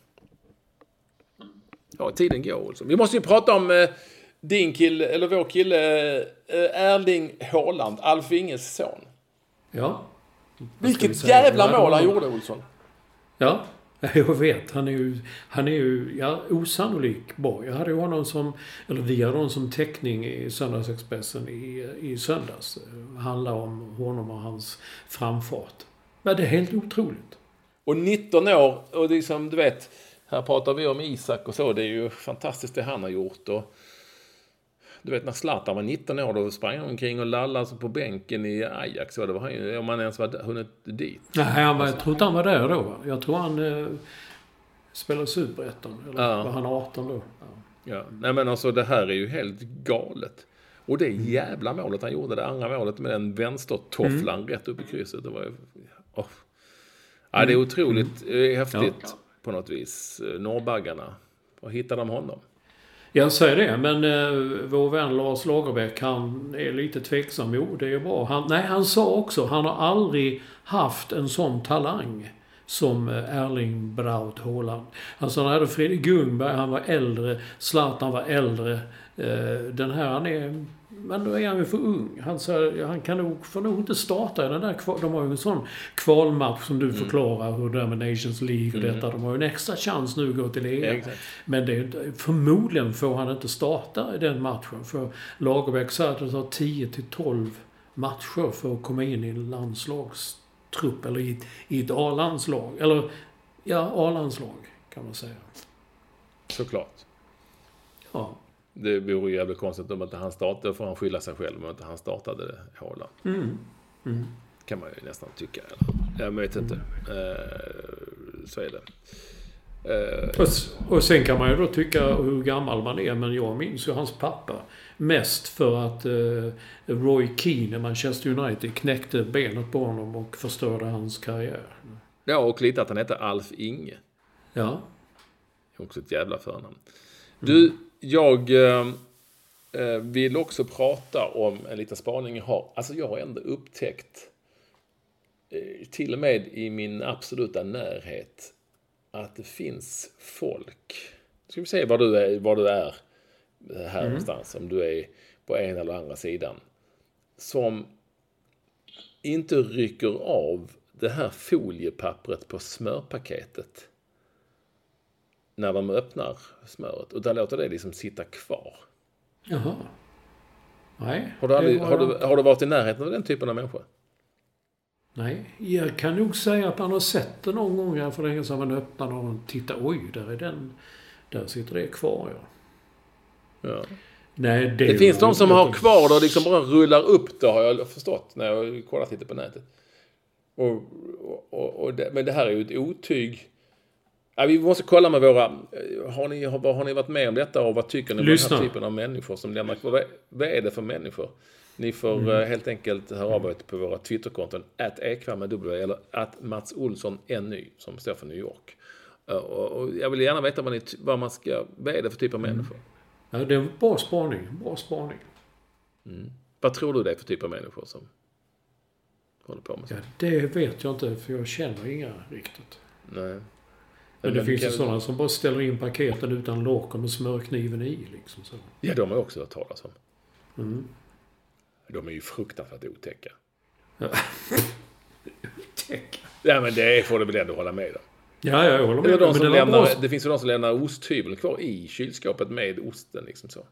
Ja, tiden går alltså. Vi måste ju prata om din kille, eller vår kille Erling Haaland, Alf Inges son. Ja. Vilket jävla mål han gjorde, Olsson. Ja, jag vet. Han är ju, han är ju ja, osannolik bra. Jag hade ju honom som, eller vi hade honom som teckning i Söndagsexpressen i, i söndags. Det handlar om honom och hans framfart. Men det är helt otroligt. Och nitton år, och det är som du vet, här pratar vi om Isak och så. Det är ju fantastiskt det han har gjort och du vet, när Zlatan var nitton år, då sprang han omkring och lallade på bänken i Ajax. Så det var han ju, om han ens var hunnit dit. Nej, han var, jag tror inte han var där då. Jag tror han eh, spelade Superettan. Eller ja. Var han arton då? Ja. Ja. Nej, men alltså det här är ju helt galet. Och det jävla målet han gjorde, det andra målet med den vänstertofflan mm. rätt upp i krysset. Det var ju... Oh. Ja, det är otroligt mm. häftigt ja. På något vis. Norrbaggarna. Vad hittade de honom? Jag säger det, men eh, vår vän Lars Lagerbäck, han är lite tveksam. Jo, det är bra. Han, nej, han sa också, han har aldrig haft en sån talang som Erling Braut Haaland. Alltså han hade Fredrik Ljungberg, han var äldre, Zlatan var äldre. Eh, den här, han är... Men då är han ju för ung. Han, så, han kan nog, får nog inte starta i den där kval. De har ju en sån kvalmatch som du mm. förklarar hur det är med Nations League och mm. detta. De har ju en extra chans nu att gå till E M. Ja, men det är, förmodligen får han inte starta i den matchen. För Lagerbäck sa att det tar tio till tolv matcher för att komma in i en landslagstrupp. Eller i, i ett A-landslag. Eller ja, A-landslag kan man säga. Såklart. Ja. Det vore jävligt konstigt om att han startade, för han skylla sig själv, men att han startade det Haaland. Mm. Mm. Kan man ju nästan tycka. Eller? Jag vet inte. Mm. Eh, så är det. Uh, och, och sen kan man ju då tycka hur gammal man är, men jag minns ju hans pappa. Mest för att uh, Roy Keane i Manchester United knäckte benet på honom och förstörde hans karriär. Ja, och lite att han hette Alf Inge. Ja. Också ett jävla förnamn. Du, jag uh, vill också prata om en liten spaning jag har. Alltså jag har ändå upptäckt, uh, till och med i min absoluta närhet, att det finns folk. Ska vi se var du är, var du är här mm. någonstans. Om du är på en eller andra sidan. Som inte rycker av det här foliepappret på smörpaketet när de öppnar smöret. Och där låter det liksom sitta kvar. Jaha. Nej. Har du, aldrig, har, du, har du varit i närheten av den typen av människor? Nej, jag kan nog säga att man har sett det någon gång här för länge sedan man öppnar och man tittar, oj, där är den, där sitter det kvar, ja. Ja. Nej, det det finns de som har kvar det och liksom bara rullar upp det, har jag förstått när jag har kollat lite på nätet. Och, och, och det, men det här är ju ett otyg. Ja, vi måste kolla med våra, har ni, har, har ni varit med om detta och vad tycker ni om den här typen av människor som lämnar kvar? Vad, vad är det för människor? Ni får mm. helt enkelt höra av er på våra Twitterkonton at ekvam med w eller at Mats Olsson ny som står för New York. Och, och jag vill gärna veta vad, ni, vad man ska, vad är det för typ av mm. människor? Ja, det är en bra spaning, bra spaning. Mm. Vad tror du det är för typ av människor som håller på med så? Ja, det vet jag inte för jag känner inga riktigt. Nej. Men, men det men finns ju vi... sådana som bara ställer in paketen utan lock och med smörkniven i liksom så. Ja, de har också hört talas om. Mm. De är ju fruktansvärt otäcka. Ja. Otäcka. Ja, men det får du väl ändå hålla med om. Ja, jag håller med. Det, de men det, lämnar, det finns ju de som lämnar osthyveln kvar i kylskåpet med osten liksom så.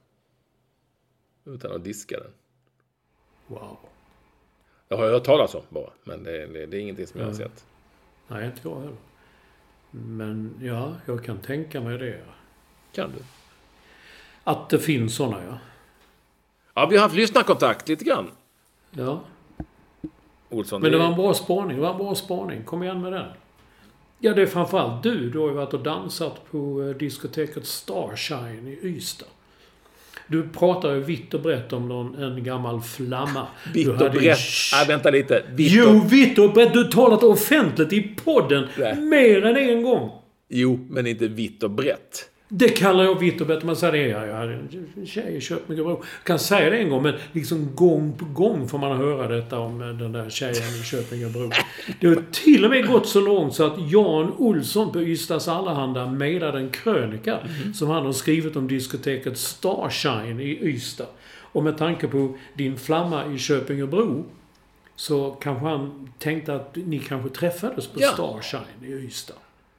Utan att diska den. Wow. Jag har hört talas om bara, men det, det, det är ingenting som jag har sett. Nej, inte jag heller. Men ja, jag kan tänka mig det. Kan du? Att det finns sådana, ja. Ja, vi har haft lyssnarkontakt lite grann. Ja. Olsson, men det var en bra spaning. Det var en bra spaning. Kom igen med den. Ja, det är framförallt du. Du har ju varit och dansat på diskoteket Starshine i Ystad. Du pratar ju vitt och brett om någon, en gammal flamma. Vitt och brett? Ju... Ah, vänta lite. Vitt jo, och... vitt och brett. Du har talat offentligt i podden Nej. mer än en gång. Jo, men inte vitt och brett. Det kallar jag vitt och brett. Man säger det. Jag hade en tjej i Köpingebro. Jag kan säga det en gång, men liksom gång på gång får man höra detta om den där tjejen i Köpingebro. Det har till och med gått så långt så att Jan Olsson på Ystads Allehanda mejlade en krönika mm. som han har skrivit om diskoteket Starshine i Ystad. Och med tanke på din flamma i Köpingebro så kanske han tänkte att ni kanske träffades på ja. Starshine i Ystad.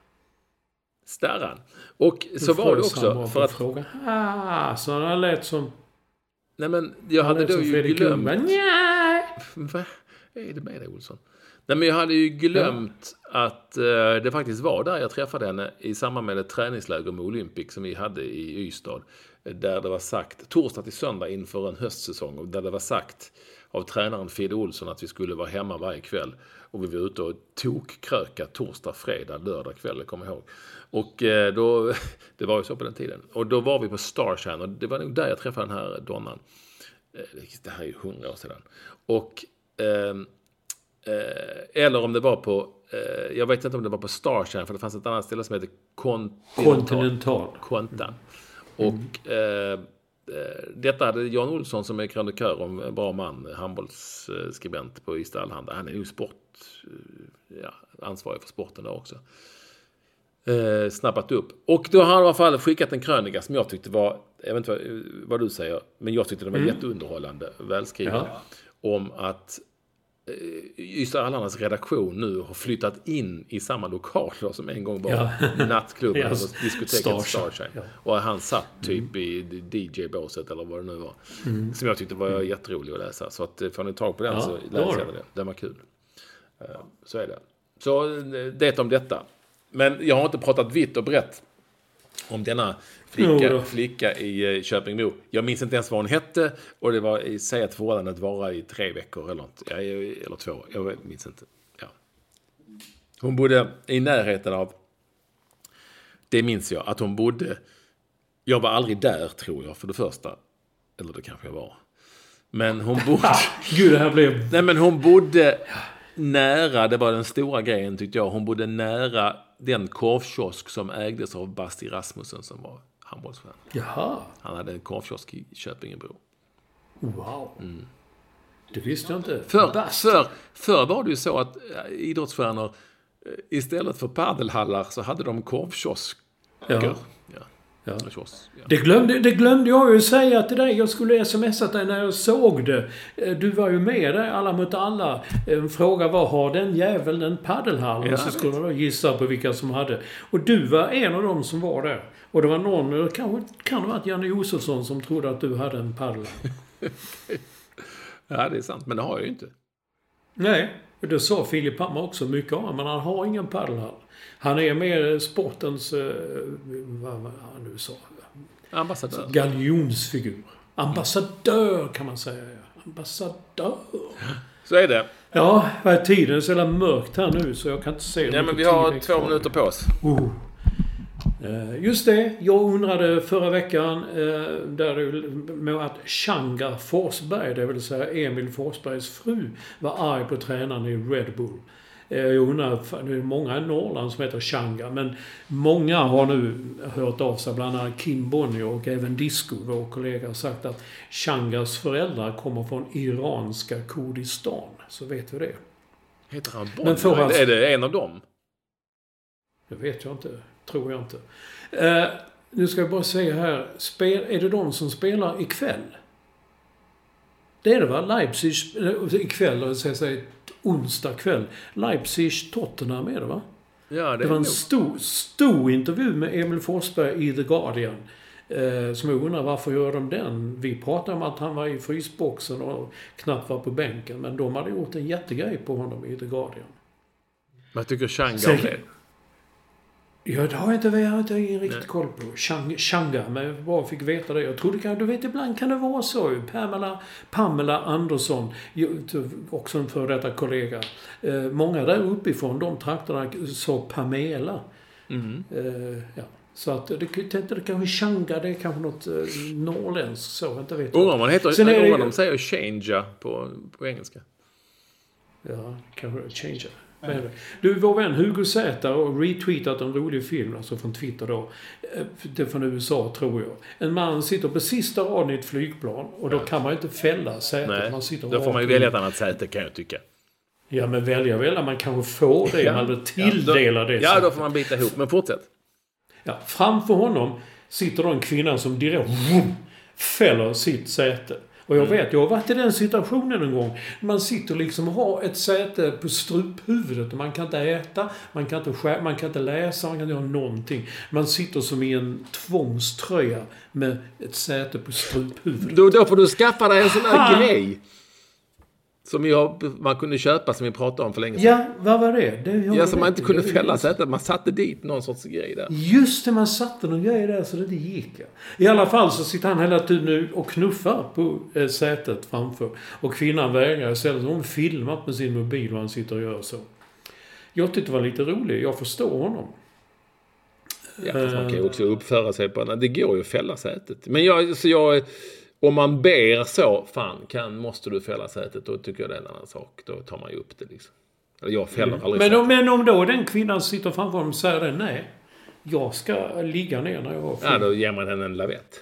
Starran. Och så var det också för att fråga. Ah, så han lät som Nej men jag hade då ju glömt. Nej. Vad är det med dig, Olsson? Nej men jag hade ju glömt ja. att uh, det faktiskt var där jag träffade henne i samband med ett träningsläger med Olympic som vi hade i Ystad. Där det var sagt torsdag till söndag inför en höstsäsong och där det var sagt av tränaren Fidde Olsson att vi skulle vara hemma varje kväll. Och vi var ute och tokkröka torsdag, fredag, lördag kväll, jag kommer ihåg. Och eh, då, det var ju så på den tiden. Och då var vi på Starshine och det var nog där jag träffade den här donnan. Det här är ju hundra år sedan. Och, eh, eh, eller om det var på, eh, jag vet inte om det var på Starshine för det fanns ett annat ställe som heter Continental. Continental. Konta. Och eh, detta hade Jan Olsson som är krönikör om en bra man, handbollsskribent på Ystad Allehanda. Han är ju sport, ja, ansvarig för sporten där också. Eh, snappat upp. Och då har han i alla fall skickat en krönika som jag tyckte var, jag vet inte vad, vad du säger, men jag tyckte den var mm. jätteunderhållande, välskriven. Ja. Om att Ystad Allahandas redaktion nu har flyttat in i samma lokaler som en gång var ja. nattklubben yes. och diskoteket Starshine. Ja. Och han satt typ mm. i D J-båset eller vad det nu var. Mm. Som jag tyckte var mm. jätterolig att läsa. Så att får ni tag på den ja, så läser jag det. Den var kul. Så är det. Så det om detta. Men jag har inte pratat vitt och brett om denna flicka, flicka i Köpingebro. Jag minns inte ens vad hon hette. Och det var i sig att förhållandet var i tre veckor eller något. Eller två. Jag minns inte. Ja. Hon bodde i närheten av Det minns jag, att hon bodde... Jag var aldrig där, tror jag, för det första. Eller det kanske jag var. Men hon bodde... Gud, det här blev... Nej, men hon bodde nära, det var den stora grejen tyckte jag. Hon bodde nära den korvkiosk som ägdes av Basti Rasmussen som var handbollsfan. Jaha. Han hade en korvkiosk i Köpingebro. Wow. Mm. Det visste jag inte. För, för, för var det ju så att idrottsstjärnor istället för padelhallar så hade de korvkiosker. Ja. Ja. Ja. Ja. Det, glömde, det glömde jag ju säga till dig. Jag skulle smsa dig när jag såg det. Du var ju med där, alla mot alla. En fråga var, har den jäveln en paddelhall? Ja, och så skulle man gissa på vilka som hade. Och du var en av dem som var där. Och det var någon, kanske kan det ha varit Janne Josefsson som trodde att du hade en paddelhall. Ja, det är sant. Men det har jag ju inte. Nej, det sa Filip Hammar också mycket om. Men han har ingen paddelhall. Han är med sportens, eh, vad var han nu sa? Ambassadör. Galjonsfigur. Ambassadör kan man säga. Ambassadör. Så är det. Ja, vad är tiden? Det är så jävla mörkt här nu så jag kan inte se. Ja, men vi har två kvar. minuter på oss. Oh. Just det, jag undrade förra veckan där med att Changa Forsberg, det vill säga Emil Forsbergs fru, var arg på tränaren i Red Bull. Jag undrar, det är många i Norrland som heter Changa, men många har nu hört av sig, bland annat Kim Bonnier och även Disco, vår kollega, har sagt att Changas föräldrar kommer från iranska Kurdistan. Så vet vi det. Heter han Bonnier? Alltså, är det en av dem? Det vet jag inte. Tror jag inte. Uh, nu ska jag bara säga här. Spel, är det de som spelar ikväll? Det är det va? Leipzig ikväll, eller så säga onsdag kväll. Leipzig Tottenham är det va? Ja, det, det var en stor, stor intervju med Emil Forsberg i The Guardian. Uh, som jag undrar varför gör de den? Vi pratade om att han var i frysboxen och knappt var på bänken. Men de hade gjort en jättegrej på honom i The Guardian. Vad tycker Changa om det? Ja, det har jag inte, jag har inte riktigt Nej. koll på. Changa, Changa, men jag bara fick veta det. Jag trodde kan, du vet, ibland kan det vara så. Pamela, Pamela Andersson, också en för detta kollega. Eh, många där uppifrån, de trakterna så Pamela. Mm. Eh, ja. Så att det, det, det kanske Changa, det är kanske något eh, norrländskt så, inte vet jag. Man heter, Sen är det, de säger change på, på engelska. Ja, kanske change. Du, vår vän Hugo Zäta har retweetat en rolig film, alltså från Twitter då. Det är från U S A, tror jag. En man sitter på sista raden i ett flygplan och då kan man inte fälla sätet. Nej, man sitter då får man ju välja ett annat säte, kan jag tycka. Ja, men välja välja. Man kanske får det, ja. Man tilldelar det. Ja, då får man bita ihop. Men fortsätt. Ja, framför honom sitter då en kvinna som direkt vroom, fäller sitt säte. Och jag vet, jag har varit i den situationen en gång. Man sitter liksom och har ett säte på struphuvudet. Man kan inte äta, man kan inte, skär, man kan inte läsa, man kan inte göra någonting. Man sitter som i en tvångströja med ett säte på struphuvudet. Då, då får du skaffa dig en sån här grej. Som jag, man kunde köpa, som vi pratade om för länge sedan. Ja, vad var det? det ja, som man inte kunde fälla sätet. Man satte dit någon sorts grej där. Just det, man satte någon grej där så det inte gick. Ja. I alla fall så sitter han hela tiden nu och knuffar på äh, sätet framför. Och kvinnan vägrar istället. Hon filmat med sin mobil och han sitter och gör så. Jag tyckte det var lite roligt. Jag förstår honom. Ja, fast man kan ju också uppföra sig på. Det går ju att fälla sätet. Men jag... Så jag om man ber så, fan, kan, måste du fälla sätet, då tycker jag det är en annan sak. Då tar man ju upp det liksom. Eller jag fäller mm. aldrig men, sätet. Men om då den kvinnan sitter framför dem och säger det, nej, jag ska ligga ner när jag har ja, då ger man henne en lavett.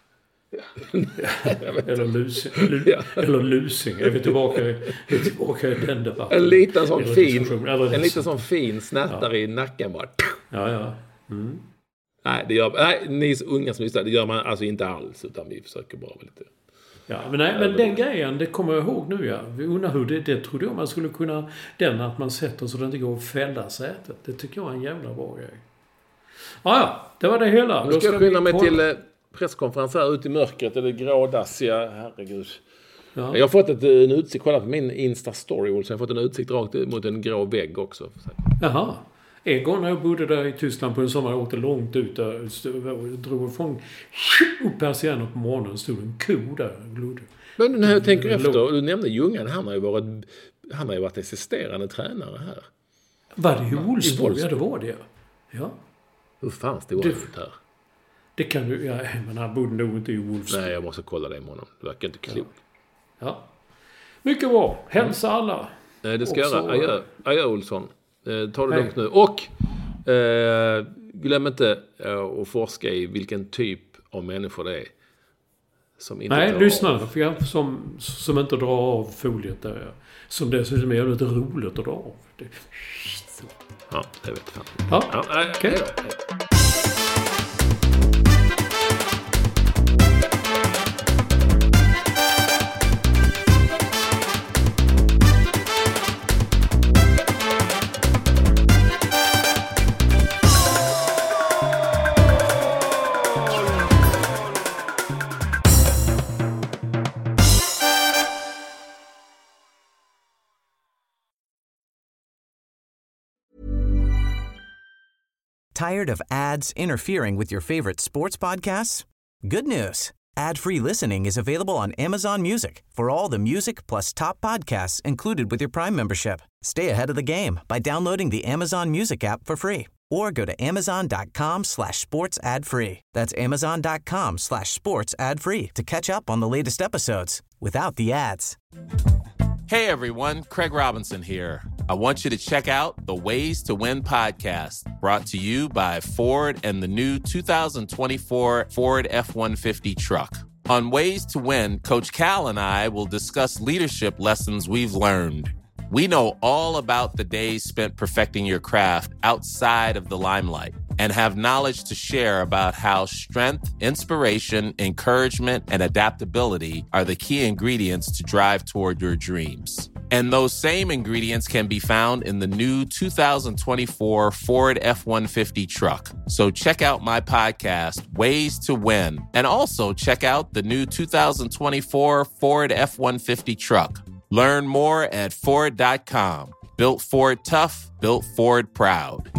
eller lusing. Ja. Eller lusing. Är vi tillbaka, är vi tillbaka i den debatten. En liten sån fin, en liten sån fin snattare ja. i nacken bara. Ja, ja. Mm. Nej, det gör, nej, ni unga som lyssnar, det gör man alltså inte alls, utan vi försöker bara lite. Ja, men nej, men den grejen, det kommer jag ihåg nu, ja. Vi undrar hur det, det trodde jag man skulle kunna, den att man sätter så det inte går att fälla sätet. Det tycker jag är en jävla bra grej. Ja, ja, det var det hela. Nu ska, ska jag skynda mig till eh, presskonferens här ute i mörkret, eller grådassiga, herregud. Ja. Jag har fått ett, en utsikt, kolla på min Insta-story, så jag har fått en utsikt rakt mot en grå vägg också. Jaha. En gång när jag bodde där i Tyskland på en sommar, jag åkte långt ut där och drog ifrån upp persienner på morgonen, stod en ko där och glodde. Men när jag tänker efter, du nämnde Ljungan, han har ju varit, han har ju varit assisterande tränare här. Var det i Wolfsburg? Ja, det var det. Ja. Hur fan stod han ut här? Det kan du, ja, men han bodde nog inte i Wolfsburg. Nej, jag måste kolla det imorgon. Det verkar inte klokt. Ja. ja. Mycket bra. Hälsa alla. Nej, det ska jag göra. Adjö, adjö Olsson. Eh, ta det Hej. lugnt nu. Och eh, glöm inte eh, att forska i vilken typ av människor det är. Som inte Nej, drar lyssna av. för jag, som, som inte drar av foliet där. Som dessutom är jävligt roligt att dra av. Det. Ja, det vet fan. Ja, ja nej, okej. hej då. Hej. Tired of ads interfering with your favorite sports podcasts? Good news. Ad-free listening is available on Amazon Music for all the music plus top podcasts included with your Prime membership. Stay ahead of the game by downloading the Amazon Music app for free or go to amazon.com slash sports ad free. That's amazon.com slash sports ad free to catch up on the latest episodes without the ads. Hey everyone, Craig Robinson here. I want you to check out the Ways to Win podcast, brought to you by Ford and the new two thousand twenty-four Ford F one fifty truck. On Ways to Win, Coach Cal and I will discuss leadership lessons we've learned. We know all about the days spent perfecting your craft outside of the limelight and have knowledge to share about how strength, inspiration, encouragement, and adaptability are the key ingredients to drive toward your dreams. And those same ingredients can be found in the new two thousand twenty-four Ford F one fifty truck. So check out my podcast, Ways to Win, and also check out the new two thousand twenty-four Ford F one fifty truck. Learn more at Ford dot com. Built Ford tough, built Ford proud.